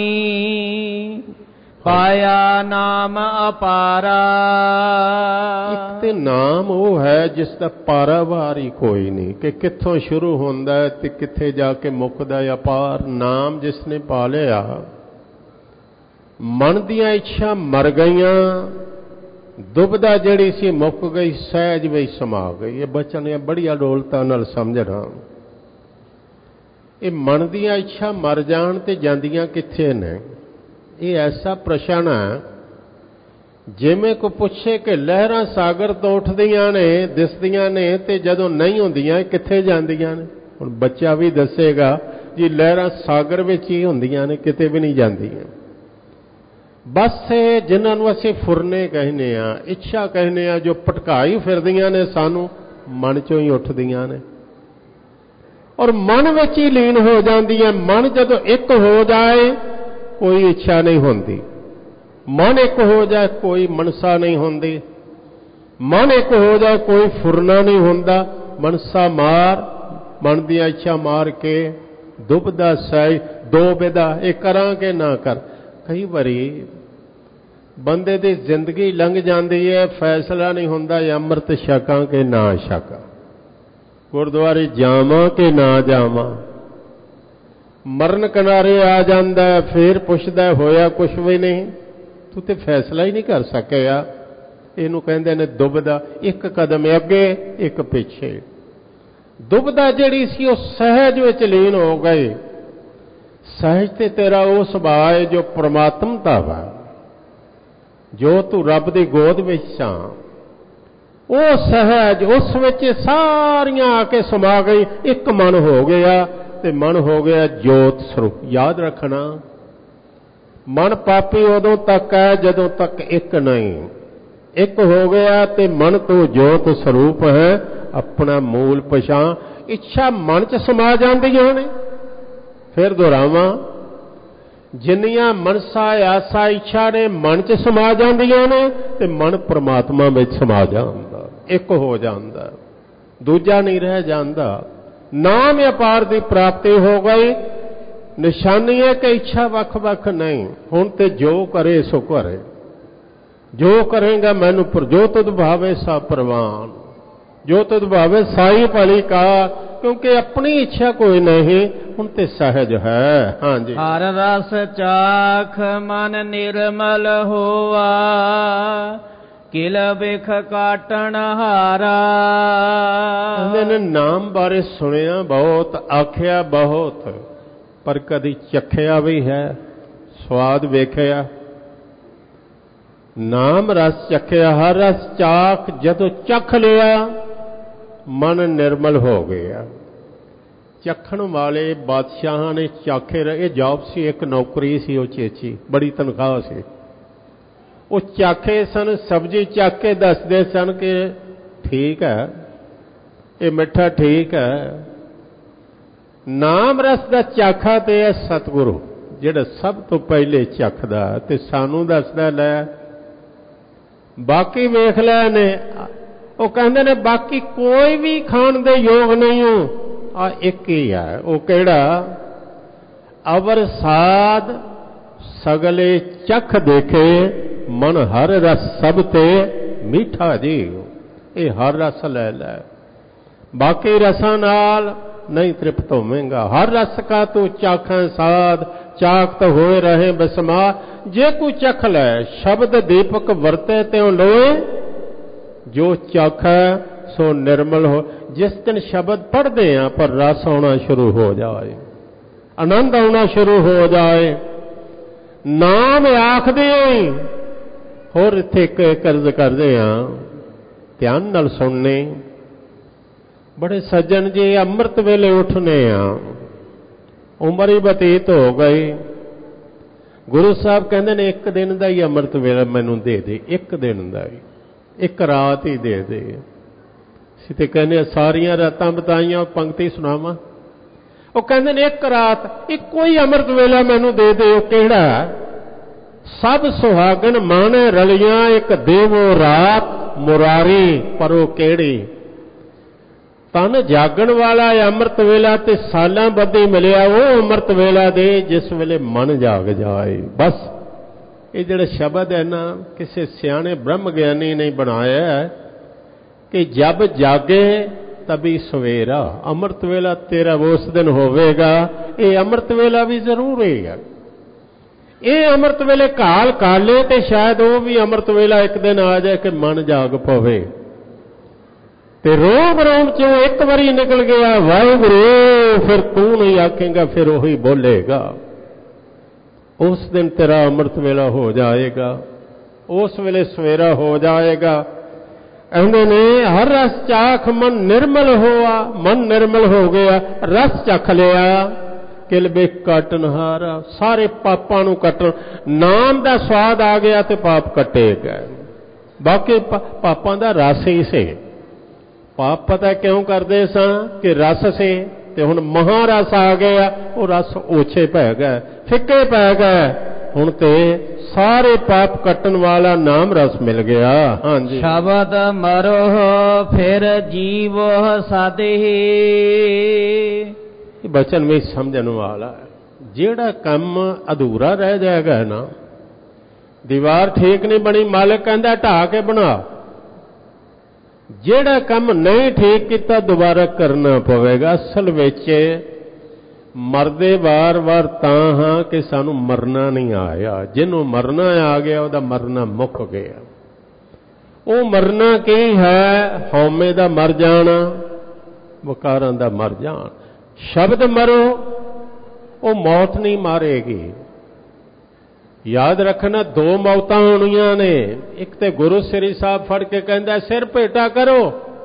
ਪਾਇਆ ਨਾਮ ਅਪਾਰਾ। ਇੱਕ ਤੇ ਨਾਮ ਉਹ ਹੈ ਜਿਸ ਦਾ ਪਾਰਾਵਾਰ ਹੀ ਕੋਈ ਨਹੀਂ, ਕਿ ਕਿੱਥੋਂ ਸ਼ੁਰੂ ਹੁੰਦਾ ਤੇ ਕਿੱਥੇ ਜਾ ਕੇ ਮੁੱਕਦਾ। ਅਪਾਰ ਨਾਮ ਜਿਸ ਨੇ ਪਾ ਲਿਆ, ਮਨ ਦੀਆਂ ਇੱਛਾ ਮਰ ਗਈਆਂ, ਦੁਬਦਾ ਜਿਹੜੀ ਸੀ ਮੁੱਕ ਗਈ, ਸਹਿਜ ਵਿੱਚ ਸਮਾ ਗਈ। ਇਹ ਬਚਨ ਨੇ ਬੜੀ ਅਡੋਲਤਾ ਨਾਲ ਸਮਝਣਾ। ਇਹ ਮਨ ਦੀਆਂ ਇੱਛਾ ਮਰ ਜਾਣ ਤੇ ਜਾਂਦੀਆਂ ਕਿੱਥੇ ਨੇ? ਇਹ ਐਸਾ ਪ੍ਰਸ਼ਨ ਹੈ ਜਿਵੇਂ ਕੋ ਪੁੱਛੇ ਕਿ ਲਹਿਰਾਂ ਸਾਗਰ ਤੋਂ ਉੱਠਦੀਆਂ ਨੇ, ਦਿਸਦੀਆਂ ਨੇ, ਤੇ ਜਦੋਂ ਨਹੀਂ ਹੁੰਦੀਆਂ ਕਿੱਥੇ ਜਾਂਦੀਆਂ ਨੇ? ਹੁਣ ਬੱਚਾ ਵੀ ਦੱਸੇਗਾ ਜੀ ਲਹਿਰਾਂ ਸਾਗਰ ਵਿੱਚ ਹੀ ਹੁੰਦੀਆਂ ਨੇ, ਕਿਤੇ ਵੀ ਨਹੀਂ ਜਾਂਦੀਆਂ। ਬਸ ਇਹ ਜਿਨ੍ਹਾਂ ਨੂੰ ਅਸੀਂ ਫੁਰਨੇ ਕਹਿੰਦੇ ਆ, ਇੱਛਾ ਕਹਿੰਦੇ ਆ, ਜੋ ਭਟਕਾਈ ਫਿਰਦੀਆਂ ਨੇ ਸਾਨੂੰ, ਮਨ ਚੋਂ ਹੀ ਉੱਠਦੀਆਂ ਨੇ ਔਰ ਮਨ ਵਿੱਚ ਹੀ ਲੀਨ ਹੋ ਜਾਂਦੀਆਂ। ਮਨ ਜਦੋਂ ਇੱਕ ਹੋ ਜਾਏ ਕੋਈ ਇੱਛਾ ਨਹੀਂ ਹੁੰਦੀ, ਮਨ ਇੱਕ ਹੋ ਜਾਏ ਕੋਈ ਮਨਸਾ ਨਹੀਂ ਹੁੰਦੀ, ਮਨ ਇੱਕ ਹੋ ਜਾਏ ਕੋਈ ਫੁਰਨਾ ਨਹੀਂ ਹੁੰਦਾ। ਮਨਸਾ ਮਾਰ, ਮਨ ਦੀਆਂ ਇੱਛਾ ਮਾਰ ਕੇ ਦੁਬਦਾ ਸਹਿ ਦੋ ਬਿਦਾ, ਇਹ ਕਰਾਂ ਕਿ ਨਾ ਕਰ। ਕਈ ਵਾਰੀ ਬੰਦੇ ਦੀ ਜ਼ਿੰਦਗੀ ਲੰਘ ਜਾਂਦੀ ਹੈ, ਫੈਸਲਾ ਨਹੀਂ ਹੁੰਦਾ ਅੰਮ੍ਰਿਤ ਛਕਾਂ ਕਿ ਨਾ ਛਕਾਂ, ਗੁਰਦੁਆਰੇ ਜਾਵਾਂ ਕਿ ਨਾ ਜਾਵਾਂ। ਮਰਨ ਕਿਨਾਰੇ ਆ ਜਾਂਦਾ, ਫੇਰ ਪੁੱਛਦਾ ਹੋਇਆ ਕੁਛ ਵੀ ਨਹੀਂ, ਤੂੰ ਤੇ ਫੈਸਲਾ ਹੀ ਨਹੀਂ ਕਰ ਸਕਿਆ। ਇਹਨੂੰ ਕਹਿੰਦੇ ਨੇ ਦੁਬਦਾ, ਇੱਕ ਕਦਮ ਅੱਗੇ ਇੱਕ ਪਿੱਛੇ। ਦੁਬਦਾ ਜਿਹੜੀ ਸੀ ਉਹ ਸਹਿਜ ਵਿੱਚ ਲੀਨ ਹੋ ਗਈ। ਸਹਿਜ ਤੇ ਤੇਰਾ ਉਹ ਸੁਭਾਅ ਹੈ ਜੋ ਪ੍ਰਮਾਤਮਤਾ ਵਾ, ਜੋ ਤੂੰ ਰੱਬ ਦੀ ਗੋਦ ਵਿੱਚ ਸਾਂ, ਉਹ ਸਹਿਜ ਉਸ ਵਿੱਚ ਸਾਰੀਆਂ ਆ ਕੇ ਸਮਾ ਗਈ। ਇੱਕ ਮਨ ਹੋ ਗਿਆ ਤੇ ਮਨ ਹੋ ਗਿਆ ਜੋਤ ਸਰੂਪ। ਯਾਦ ਰੱਖਣਾ, ਮਨ ਪਾਪੀ ਉਦੋਂ ਤੱਕ ਹੈ ਜਦੋਂ ਤੱਕ ਇੱਕ ਨਹੀਂ। ਇੱਕ ਹੋ ਗਿਆ ਤੇ ਮਨ ਤੋਂ ਜੋਤ ਸਰੂਪ ਹੈ, ਆਪਣਾ ਮੂਲ ਪਛਾਣ। ਇੱਛਾ ਮਨ 'ਚ ਸਮਾ ਜਾਂਦੀਆਂ ਨੇ। ਫਿਰ ਦੁਹਰਾਵਾਂ, ਜਿੰਨੀਆਂ ਮਨਸਾ ਆਸਾ ਇੱਛਾ ਨੇ ਮਨ 'ਚ ਸਮਾ ਜਾਂਦੀਆਂ ਨੇ ਤੇ ਮਨ ਪ੍ਰਮਾਤਮਾ ਵਿੱਚ ਸਮਾ ਜਾਂਦਾ, ਇੱਕ ਹੋ ਜਾਂਦਾ, ਦੂਜਾ ਨਹੀਂ ਰਹਿ ਜਾਂਦਾ। ਨਾਮ ਅਪਾਰ ਦੀ ਪ੍ਰਾਪਤੀ ਹੋ ਗਈ। ਨਿਸ਼ਾਨੀ ਹੈ ਕਿ ਇੱਛਾ ਵੱਖ-ਵੱਖ ਨਹੀਂ। ਹੁਣ ਤੇ ਜੋ ਕਰੇ ਸੋ ਕਰੇ, ਜੋ ਕਰੇਗਾ ਮੈਨੂੰ ਪਰ ਜੋ ਤੁਧ ਭਾਵੇ ਸਾ ਪ੍ਰਵਾਨ, ਜੋ ਤੁਧ ਭਾਵੇ ਸਾਈ ਭਲੀ ਕਾ। ਕਿਉਂਕਿ ਆਪਣੀ ਇੱਛਾ ਕੋਈ ਨਹੀਂ, ਹੁਣ ਤੇ ਸਹਿਜ ਹੈ। ਹਾਂਜੀ। ਹਰ ਰਸ ਚਾਖ ਮਨ ਨਿਰਮਲ ਹੋਆ, ਕਿਲ ਬਿਖ ਕਾਟਣ ਹਾਰਾ। ਕਹਿੰਦੇ ਨੇ ਨਾਮ ਬਾਰੇ ਸੁਣਿਆ ਬਹੁਤ, ਆਖਿਆ ਬਹੁਤ, ਪਰ ਕਦੀ ਚਖਿਆ ਵੀ ਹੈ, ਸਵਾਦ ਵੇਖਿਆ। ਨਾਮ ਰਸ ਚਖਿਆ, ਹਰ ਰਸ ਚਾਖ ਜਦੋਂ ਚਖ ਲਿਆ ਮਨ ਨਿਰਮਲ ਹੋ ਗਿਆ। ਚਖਣ ਵਾਲੇ ਬਾਦਸ਼ਾਹਾਂ ਨੇ ਚਾਖੇ ਰਹੇ। ਇਹ ਜੌਬ ਸੀ, ਇੱਕ ਨੌਕਰੀ ਸੀ, ਉਹ ਚੇਚੀ, ਬੜੀ ਤਨਖਾਹ ਸੀ। ਉਹ ਚਾਖੇ ਸਨ, ਸਬਜ਼ੀ ਚੱਕ ਕੇ ਦੱਸਦੇ ਸਨ ਕਿ ਠੀਕ ਹੈ, ਇਹ ਮਿੱਠਾ ਠੀਕ ਹੈ। ਨਾਮ ਰਸ ਦਾ ਚਾਖਾ ਤੇ ਹੈ ਸਤਿਗੁਰੂ, ਜਿਹੜਾ ਸਭ ਤੋਂ ਪਹਿਲੇ ਚੱਖਦਾ ਤੇ ਸਾਨੂੰ ਦੱਸਦਾ ਲੈ ਬਾਕੀ ਵੇਖ ਲੈ ਨੇ। ਉਹ ਕਹਿੰਦੇ ਨੇ ਬਾਕੀ ਕੋਈ ਵੀ ਖਾਣ ਦੇ ਯੋਗ ਨਹੀਂ ਹੋ, ਆ ਇੱਕ ਹੀ ਹੈ। ਉਹ ਕਿਹੜਾ? ਅਵਰ ਸਾਧ ਸਗਲੇ ਚਖ ਦੇਖੇ, ਮਨ ਹਰ ਰਸ ਸਭ ਤੇ ਮਿੱਠਾ ਜੀ। ਇਹ ਹਰ ਰਸ ਲੈ ਲੈ, ਬਾਕੀ ਰਸਾਂ ਨਾਲ ਨਹੀਂ ਤ੍ਰਿਪਤ ਹੋਵੇਂਗਾ। ਹਰ ਰਸ ਕਾ ਤੂੰ ਚਾਖਾਂ ਸਾਧ, ਚਾਖ ਤਾਂ ਹੋਏ ਰਹੇ ਬਸਮਾ। ਜੇ ਕੋਈ ਚਖ ਲੈ, ਸ਼ਬਦ ਦੀਪਕ ਵਰਤੇ ਤਿਉ ਲੋਏ, ਜੋ ਚਾਖੈ ਸੋ ਨਿਰਮਲ ਹੋ। ਜਿਸ ਦਿਨ ਸ਼ਬਦ ਪੜ੍ਹਦੇ ਆ ਪਰ ਰਸ ਆਉਣਾ ਸ਼ੁਰੂ ਹੋ ਜਾਏ, ਆਨੰਦ ਆਉਣਾ ਸ਼ੁਰੂ ਹੋ ਜਾਏ। ਨਾਮ ਆਖਦੇ ਹੋਰ ਇੱਥੇ ਇੱਕ ਕਰਜ਼ ਕਰਦੇ ਹਾਂ, ਧਿਆਨ ਨਾਲ ਸੁਣਨੇ। ਬੜੇ ਸੱਜਣ ਜੀ ਅੰਮ੍ਰਿਤ ਵੇਲੇ ਉੱਠਨੇ ਆ, ਉਮਰ ਹੀ ਬਤੀਤ ਹੋ ਗਈ। ਗੁਰੂ ਸਾਹਿਬ ਕਹਿੰਦੇ ਨੇ ਇੱਕ ਦਿਨ ਦਾ ਹੀ ਅੰਮ੍ਰਿਤ ਵੇਲਾ ਮੈਨੂੰ ਦੇ ਦੇ, ਇੱਕ ਦਿਨ ਦਾ ਹੀ, ਇੱਕ ਰਾਤ ਹੀ ਦੇ ਦੇ। ਅਸੀਂ ਤੇ ਕਹਿੰਦੇ ਸਾਰੀਆਂ ਰਾਤਾਂ ਬਤਾਈਆਂ, ਪੰਕਤੀ ਸੁਣਾਵਾਂ। ਉਹ ਕਹਿੰਦੇ ਨੇ ਇੱਕ ਰਾਤ, ਇੱਕੋ ਹੀ ਅੰਮ੍ਰਿਤ ਵੇਲਾ ਮੈਨੂੰ ਦੇ ਦੇ। ਉਹ ਕਿਹੜਾ? ਸਭ ਸੁਹਾਗਣ ਮਾਣੇ ਰਲੀਆਂ, ਇੱਕ ਦੇਵੋ ਰਾਤ ਮੁਰਾਰੀ। ਪਰ ਉਹ ਕਿਹੜੀ? ਤਨ ਜਾਗਣ ਵਾਲਾ ਅੰਮ੍ਰਿਤ ਵੇਲਾ ਤੇ ਸਾਲਾਂ ਬੱਧੀ ਮਿਲਿਆ ਉਹ ਅੰਮ੍ਰਿਤ ਵੇਲਾ ਦੇ ਜਿਸ ਵੇਲੇ ਮਨ ਜਾਗ ਜਾਏ। ਬਸ ਇਹ ਜਿਹੜਾ ਸ਼ਬਦ ਹੈ ਨਾ, ਕਿਸੇ ਸਿਆਣੇ ਬ੍ਰਹਮ ਗਿਆਨੀ ਨੇ ਬਣਾਇਆ ਕਿ ਜਬ ਜਾਗੇ ਤਬੀ ਸਵੇਰਾ। ਅੰਮ੍ਰਿਤ ਵੇਲਾ ਤੇਰਾ ਉਸ ਦਿਨ ਹੋਵੇਗਾ। ਇਹ ਅੰਮ੍ਰਿਤ ਵੇਲਾ ਵੀ ਜ਼ਰੂਰੀ ਹੈ। ਇਹ ਅੰਮ੍ਰਿਤ ਵੇਲੇ ਕਾਲ ਕਾਲੇ ਤੇ ਸ਼ਾਇਦ ਉਹ ਵੀ ਅੰਮ੍ਰਿਤ ਵੇਲਾ ਇੱਕ ਦਿਨ ਆ ਜਾਏ ਕਿ ਮਨ ਜਾਗ ਪਵੇ ਤੇ ਰੋਮ ਰੋਮ ਚੋਂ ਇੱਕ ਵਾਰੀ ਨਿਕਲ ਗਿਆ ਵਾਹਿਗੁਰੂ, ਫਿਰ ਤੂੰ ਨਹੀਂ ਆਖੇਂਗਾ, ਫਿਰ ਉਹੀ ਬੋਲੇਗਾ। ਉਸ ਦਿਨ ਤੇਰਾ ਅੰਮ੍ਰਿਤ ਵੇਲਾ ਹੋ ਜਾਏਗਾ, ਉਸ ਵੇਲੇ ਸਵੇਰਾ ਹੋ ਜਾਏਗਾ। ਕਹਿੰਦੇ ਨੇ ਹਰ ਰਸ ਚਾਖ ਮਨ ਨਿਰਮਲ ਹੋਆ। ਮਨ ਨਿਰਮਲ ਹੋ ਗਿਆ, ਰਸ ਚੱਖ ਲਿਆ। ਕਿਲਬੇ ਕੱਟਣ ਹਾਰਾ, ਸਾਰੇ ਪਾਪਾਂ ਨੂੰ ਕੱਟਣ। ਨਾਮ ਦਾ ਸਵਾਦ ਆ ਗਿਆ ਤੇ ਪਾਪ ਕੱਟੇ ਗਏ। ਬਾਕੀ ਪਾਪਾਂ ਦਾ ਰਸ ਹੀ ਸੀ। ਪਾਪ ਪਤਾ ਕਿਉਂ ਕਰਦੇ ਸਾਂ ਕਿ ਰਸ ਸੀ, ਤੇ ਹੁਣ ਮਹਾਰਸ ਆ ਗਿਆ, ਉਹ ਰਸ ਓਛੇ ਪੈ ਗਏ, ਫਿੱਕੇ ਪੈ ਗਏ। ਹੁਣ ਤੇ ਸਾਰੇ ਪਾਪ ਕੱਟਣ ਵਾਲਾ ਨਾਮ ਰਸ ਮਿਲ ਗਿਆ। ਹਾਂਜੀ, ਸ਼ਬਦ ਮਰੋ ਫਿਰ ਜੀਵੋ ਸਾਧੇ। ਬਚਨ ਵੀ ਸਮਝਣ ਵਾਲਾ ਹੈ। ਜਿਹੜਾ ਕੰਮ ਅਧੂਰਾ ਰਹਿ ਜਾਏਗਾ ਨਾ, ਦੀਵਾਰ ਠੀਕ ਨਹੀਂ ਬਣੀ, ਮਾਲਕ ਕਹਿੰਦਾ ਢਾਹ ਕੇ ਬਣਾ। ਜਿਹੜਾ ਕੰਮ ਨਹੀਂ ਠੀਕ ਕੀਤਾ ਦੁਬਾਰਾ ਕਰਨਾ ਪਵੇਗਾ। ਅਸਲ ਵਿੱਚ ਮਰਦੇ ਵਾਰ-ਵਾਰ ਤਾਂ ਹਾਂ ਕਿ ਸਾਨੂੰ ਮਰਨਾ ਨਹੀਂ ਆਇਆ। ਜਿਹਨੂੰ ਮਰਨਾ ਆ ਗਿਆ ਉਹਦਾ ਮਰਨਾ ਮੁੱਕ ਗਿਆ। ਉਹ ਮਰਨਾ ਕੀ ਹੈ? ਹਉਮੈ ਦਾ ਮਰ ਜਾਣਾ, ਵਿਕਾਰਾਂ ਦਾ ਮਰ ਜਾਣਾ। ਸ਼ਬਦ ਮਰੋ, ਉਹ ਮੌਤ ਨਹੀਂ ਮਾਰੇਗੀ। ਯਾਦ ਰੱਖਣਾ, ਦੋ ਮੌਤਾਂ ਹੋਣੀਆਂ ਨੇ। ਇੱਕ ਤੇ ਗੁਰੂ ਸ੍ਰੀ ਸਾਹਿਬ ਫੜ ਕੇ ਕਹਿੰਦਾ ਸਿਰ ਭੇਟਾ ਕਰੋ।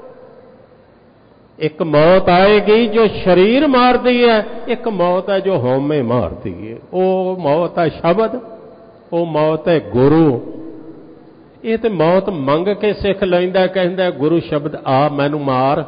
ਇੱਕ ਮੌਤ ਆਏਗੀ ਜੋ ਸਰੀਰ ਮਾਰਦੀ ਹੈ, ਇੱਕ ਮੌਤ ਹੈ ਜੋ ਹਉਮੈ ਮਾਰਦੀ ਹੈ। ਉਹ ਮੌਤ ਹੈ ਸ਼ਬਦ, ਉਹ ਮੌਤ ਹੈ ਗੁਰੂ। ਇਹ ਤੇ ਮੌਤ ਮੰਗ ਕੇ ਸਿੱਖ ਲੈਂਦਾ, ਕਹਿੰਦਾ ਗੁਰੂ ਸ਼ਬਦ ਆ ਮੈਨੂੰ ਮਾਰ।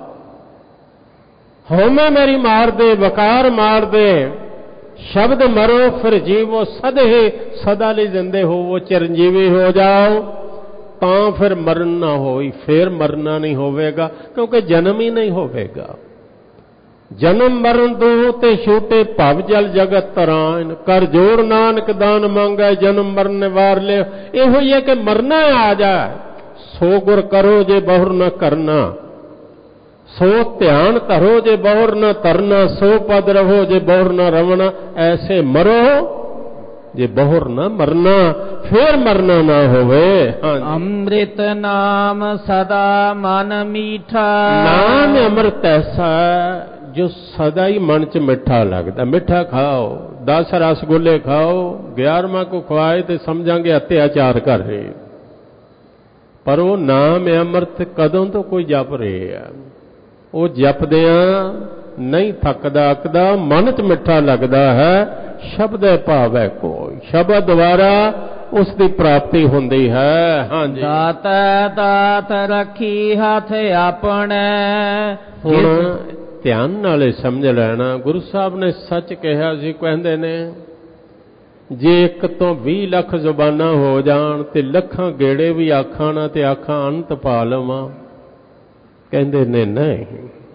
ਹਉਮੈ ਮੇਰੀ ਮਾਰ ਦੇ, ਵਕਾਰ ਮਾਰ ਦੇ। ਸ਼ਬਦ ਮਰੋ ਫਿਰ ਜੀਵੋ ਸਦੇ। ਸਦਾ ਲਈ ਜ਼ਿੰਦੇ ਹੋਵੋ, ਚਿਰੰਜੀਵੀ ਹੋ ਜਾਓ, ਤਾਂ ਫਿਰ ਮਰਨ ਨਾ ਹੋਈ। ਫਿਰ ਮਰਨਾ ਨਹੀਂ ਹੋਵੇਗਾ, ਕਿਉਂਕਿ ਜਨਮ ਹੀ ਨਹੀਂ ਹੋਵੇਗਾ। ਜਨਮ ਮਰਨ ਦੋ ਤੇ ਛੂਟੇ ਭਵ ਜਲ ਜਗਤ ਤਰਾਨ। ਕਰ ਜੋੜ ਨਾਨਕ ਦਾਨ ਮੰਗੈ, ਜਨਮ ਮਰਨ ਨਿਵਾਰ ਲਿਓ। ਇਹੋ ਹੀ ਹੈ ਕਿ ਮਰਨਾ ਆ ਜਾਏ। ਸੋ ਗੁਰ ਕਰੋ ਜੇ ਬਹੁਰ ਨਾ ਕਰਨਾ, ਸੋ ਧਿਆਨ ਧਰੋ ਜੇ ਬਹੁਰ ਨਾ ਤਰਨਾ, ਸੋ ਪਦ ਰਹੋ ਜੇ ਬਹੁਰ ਨਾ ਰਵਣਾ। ਐਸੇ ਮਰੋ ਜੇ ਬਹੁਰ ਨਾ ਮਰਨਾ, ਫੇਰ ਮਰਨਾ ਨਾ ਹੋਵੇ। ਅੰਮ੍ਰਿਤ ਨਾਮ ਸਦਾ ਮਨ ਮੀਠਾ। ਨਾਮ ਅੰਮ੍ਰਿਤ ਐਸਾ ਜੋ ਸਦਾ ਹੀ ਮਨ ਚ ਮਿੱਠਾ ਲੱਗਦਾ। ਮਿੱਠਾ ਖਾਓ, 10 ਰਸਗੁੱਲੇ ਖਾਓ, 11ਵਾਂ ਕੋ ਖਵਾਏ ਤੇ ਸਮਝਾਂਗੇ ਅਤਿਆਚਾਰ ਕਰ ਰਹੇ। ਪਰ ਉਹ ਨਾਮ ਅੰਮ੍ਰਿਤ ਕਦੋਂ ਤੋਂ ਕੋਈ ਜਪ ਰਹੇ ਆ। ਉਹ ਜਪਦਿਆਂ ਨਹੀਂ ਥੱਕਦਾ ਅੱਕਦਾ, ਮਨ ਚ ਮਿੱਠਾ ਲੱਗਦਾ ਹੈ। ਸ਼ਬਦ ਹੈ ਭਾਵ ਹੈ ਕੋਈ, ਸ਼ਬਦ ਦੁਆਰਾ ਉਸ ਦੀ ਪ੍ਰਾਪਤੀ ਹੁੰਦੀ ਹੈ। ਹਾਂਜੀ, ਦਾਤ ਦਾਤ ਰੱਖੀ ਹੱਥ ਆਪਣੇ। ਹੁਣ ਧਿਆਨ ਨਾਲ ਸਮਝ ਲੈਣਾ, ਗੁਰੂ ਸਾਹਿਬ ਨੇ ਸੱਚ ਕਿਹਾ ਸੀ। ਕਹਿੰਦੇ ਨੇ ਜੇ 1 ਤੋਂ 20 ਲੱਖ ਜ਼ੁਬਾਨਾਂ ਹੋ ਜਾਣ ਤੇ ਲੱਖਾਂ ਗੇੜੇ ਵੀ ਆਖਾਂ ਨਾ ਤੇ ਆਖਾਂ ਅਨੰਤ ਪਾ ਲਵਾਂ। ਕਹਿੰਦੇ ਨੇ ਨਹੀਂ,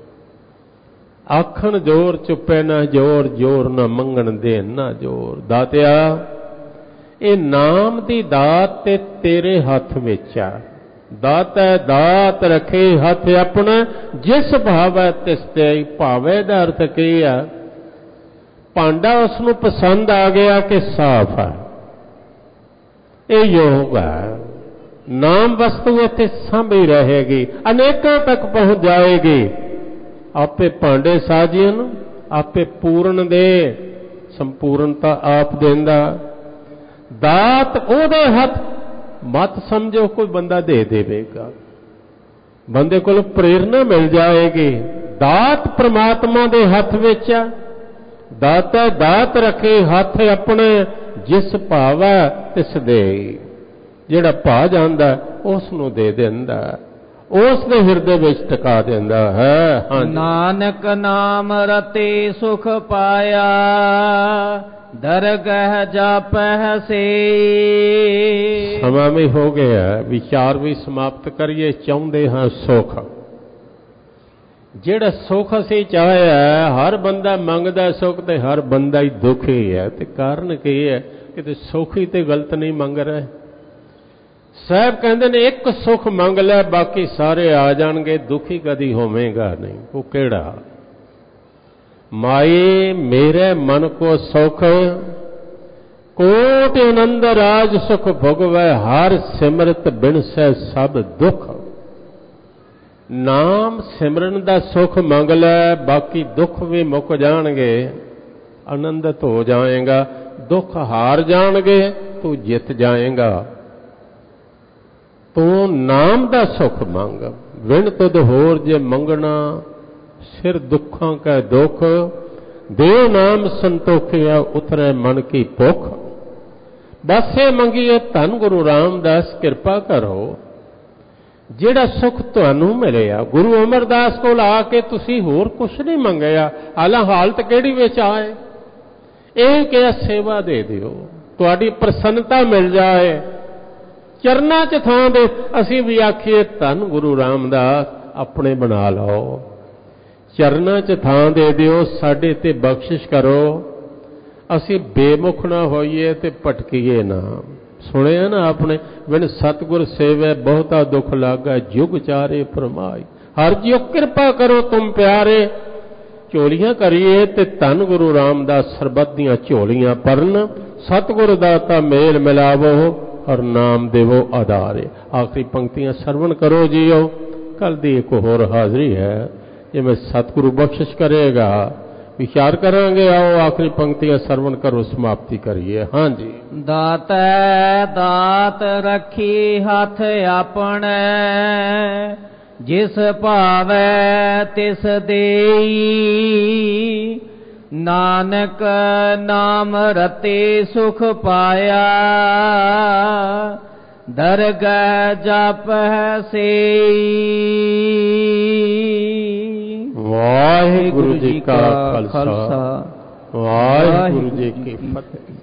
ਆਖਣ ਜੋਰ ਚੁੱਪੇ ਨਾ ਜੋਰ, ਜੋਰ ਨਾ ਮੰਗਣ ਦੇ ਨਾ ਜੋਰ। ਦਾਤਿਆ ਇਹ ਨਾਮ ਦੀ ਦਾਤ ਤੇ ਤੇਰੇ ਹੱਥ ਵਿੱਚ ਆ। ਦਾਤ ਹੈ ਦਾਤ ਰੱਖੇ ਹੱਥ ਆਪਣਾ, ਜਿਸ ਭਾਵੈ ਤਿਸ ਤੇ। ਭਾਵੇ ਦਾ ਅਰਥ ਕੀ ਆ? ਭਾਂਡਾ ਉਸ ਨੂੰ ਪਸੰਦ ਆ ਗਿਆ ਕਿ ਸਾਫ਼ ਹੈ, ਇਹ ਯੋਗ ਹੈ। ਨਾਮ ਵਸਤੂ ਇੱਥੇ ਸਾਂਭੀ ਰਹੇਗੀ, ਅਨੇਕਾਂ ਤੱਕ ਪਹੁੰਚ ਜਾਏਗੀ। ਆਪੇ ਭਾਂਡੇ ਸਾਜੀਨ, ਆਪੇ ਪੂਰਨ ਦੇ। ਸੰਪੂਰਨਤਾ ਆਪ ਦਿੰਦਾ। ਦਾਤ ਉਹਦੇ ਹੱਥ ਮਤ ਸਮਝੋ ਕੋਈ ਬੰਦਾ ਦੇ ਦੇਵੇਗਾ, ਬੰਦੇ ਕੋਲ ਪ੍ਰੇਰਨਾ ਮਿਲ ਜਾਏਗੀ। ਦਾਤ ਪ੍ਰਮਾਤਮਾ ਦੇ ਹੱਥ ਵਿੱਚ ਆ। ਦਾਤਾ ਦਾਤ ਰੱਖੇ ਹੱਥ ਆਪਣੇ, ਜਿਸ ਭਾਵੈ ਤਿਸ ਦੇ। ਜਿਹੜਾ ਭਾ ਜਾਂਦਾ ਉਸ ਨੂੰ ਦੇ ਦਿੰਦਾ, ਉਸ ਦੇ ਹਿਰਦੇ ਵਿੱਚ ਟਿਕਾ ਦਿੰਦਾ ਹੈ। ਨਾਨਕ ਨਾਮ ਰਤੇ ਸੁਖ ਪਾਇਆ, ਦਰਗਹ ਜਾਪਹਿ ਸੇ। ਸਮਾਂ ਵੀ ਹੋ ਗਿਆ, ਵਿਚਾਰ ਵੀ ਸਮਾਪਤ ਕਰੀਏ। ਚਾਹੁੰਦੇ ਹਾਂ ਸੁਖ। ਜਿਹੜਾ ਸੁਖ ਅਸੀਂ ਚਾਹਿਆ, ਹਰ ਬੰਦਾ ਮੰਗਦਾ ਸੁਖ ਤੇ ਹਰ ਬੰਦਾ ਹੀ ਦੁਖੀ ਹੈ। ਤੇ ਕਾਰਨ ਕੀ ਹੈ? ਕਿਤੇ ਸੁਖ ਹੀ ਤੇ ਗਲਤ ਨਹੀਂ ਮੰਗ ਰਹੇ। ਸਾਹਿਬ ਕਹਿੰਦੇ ਨੇ ਇੱਕ ਸੁਖ ਮੰਗ ਲੈ, ਬਾਕੀ ਸਾਰੇ ਆ ਜਾਣਗੇ, ਦੁਖੀ ਕਦੀ ਹੋਵੇਗਾ ਨਹੀਂ। ਉਹ ਕਿਹੜਾ? ਮਾਏ ਮੇਰੇ ਮਨ ਕੋ ਸੁਖ, ਕੋਟ ਆਨੰਦ ਰਾਜ ਸੁਖ ਭੋਗਵੈ, ਹਰ ਸਿਮਰਤ ਬਿਨ ਸਹਿ ਸਭ ਦੁਖ। ਨਾਮ ਸਿਮਰਨ ਦਾ ਸੁਖ ਮੰਗ ਲੈ, ਬਾਕੀ ਦੁੱਖ ਵੀ ਮੁੱਕ ਜਾਣਗੇ, ਆਨੰਦਿਤ ਹੋ ਜਾਏਗਾ। ਦੁੱਖ ਹਾਰ ਜਾਣਗੇ, ਤੂੰ ਜਿੱਤ ਜਾਏਗਾ। ਤੂੰ ਨਾਮ ਦਾ ਸੁਖ ਮੰਗ, ਵਿਣ ਤੁਧ ਹੋਰ ਜੇ ਮੰਗਣਾ, ਸਿਰ ਦੁੱਖਾਂ ਕੈ ਦੁੱਖ। ਦੇਵ ਨਾਮ ਸੰਤੋਖਿਆ, ਉਤਰੈ ਮਨ ਕੀ ਭੁੱਖ। ਬਸ ਇਹ ਮੰਗੀਏ, ਧੰਨ ਗੁਰੂ ਰਾਮਦਾਸ ਕਿਰਪਾ ਕਰੋ। ਜਿਹੜਾ ਸੁਖ ਤੁਹਾਨੂੰ ਮਿਲਿਆ, ਗੁਰੂ ਅਮਰਦਾਸ ਕੋਲ ਆ ਕੇ ਤੁਸੀਂ ਹੋਰ ਕੁਛ ਨਹੀਂ ਮੰਗਿਆ। ਹਾਲਾਂ ਹਾਲਤ ਕਿਹੜੀ ਵਿੱਚ ਆਏ? ਇਹ ਕਿਹਾ ਸੇਵਾ ਦੇ ਦਿਓ, ਤੁਹਾਡੀ ਪ੍ਰਸੰਨਤਾ ਮਿਲ ਜਾਏ। ਚਰਨਾਂ 'ਚ ਥਾਂ ਦੇ। ਅਸੀਂ ਵੀ ਆਖੀਏ ਧੰਨ ਗੁਰੂ ਰਾਮਦਾਸ ਆਪਣੇ ਬਣਾ ਲਓ, ਚਰਨਾਂ 'ਚ ਥਾਂ ਦੇ ਦਿਓ, ਸਾਡੇ ਤੇ ਬਖਸ਼ਿਸ਼ ਕਰੋ। ਅਸੀਂ ਬੇਮੁਖ ਨਾ ਹੋਈਏ ਤੇ ਭਟਕੀਏ ਨਾ। ਸੁਣਿਆ ਨਾ ਆਪਣੇ, ਬਿਨ ਸਤਿਗੁਰ ਸੇਵੈ ਬਹੁਤਾ ਦੁੱਖ ਲਾਗਾ, ਜੁਗ ਚਾਰੇ ਫਰਮਾਈ। ਹਰ ਜੀਓ ਕਿਰਪਾ ਕਰੋ ਤੁਮ ਪਿਆਰੇ। ਝੋਲੀਆਂ ਕਰੀਏ ਤੇ ਧੰਨ ਗੁਰੂ ਰਾਮਦਾਸ ਸਰਬੱਤ ਦੀਆਂ ਝੋਲੀਆਂ ਭਰਨ। ਸਤਿਗੁਰ ਦਾਤਾ ਮੇਲ ਮਿਲਾਵੋ, ਔਰ ਨਾਮ ਦੇਵੋ ਆਧਾਰੇ। ਆਖਰੀ ਪੰਕਤੀਆਂ ਸਰਵਣ ਕਰੋ ਜੀਓ। ਕੱਲ ਦੀ ਇੱਕ ਹੋਰ ਹਾਜ਼ਰੀ ਹੈ, ਜਿਵੇਂ ਸਤਿਗੁਰੂ ਬਖਸ਼ਿਸ਼ ਕਰੇਗਾ ਵਿਚਾਰ ਕਰਾਂਗੇ। ਆਓ ਆਖਰੀ ਪੰਕਤੀਆਂ ਸਰਵਣ ਕਰੋ, ਸਮਾਪਤੀ ਕਰੀਏ। ਹਾਂਜੀ। ਦਾਤੈ ਦਾਤ ਰੱਖੀ ਹੱਥ ਆਪਣੇ, ਜਿਸ ਭਾਵੈ ਤਿਸ ਦੇਈ। ਨਾਨਕ ਨਾਮ ਰਤੇ ਸੁਖ ਪਾਇਆ, ਦਰਗਹ ਜਾਪਹਿ ਸੇਈ। ਵਾਹਿਗੁਰੂ ਜੀ ਕਾ ਖਾਲਸਾ, ਵਾਹਿਗੁਰੂ ਜੀ ਕੀ ਫਤਿਹ।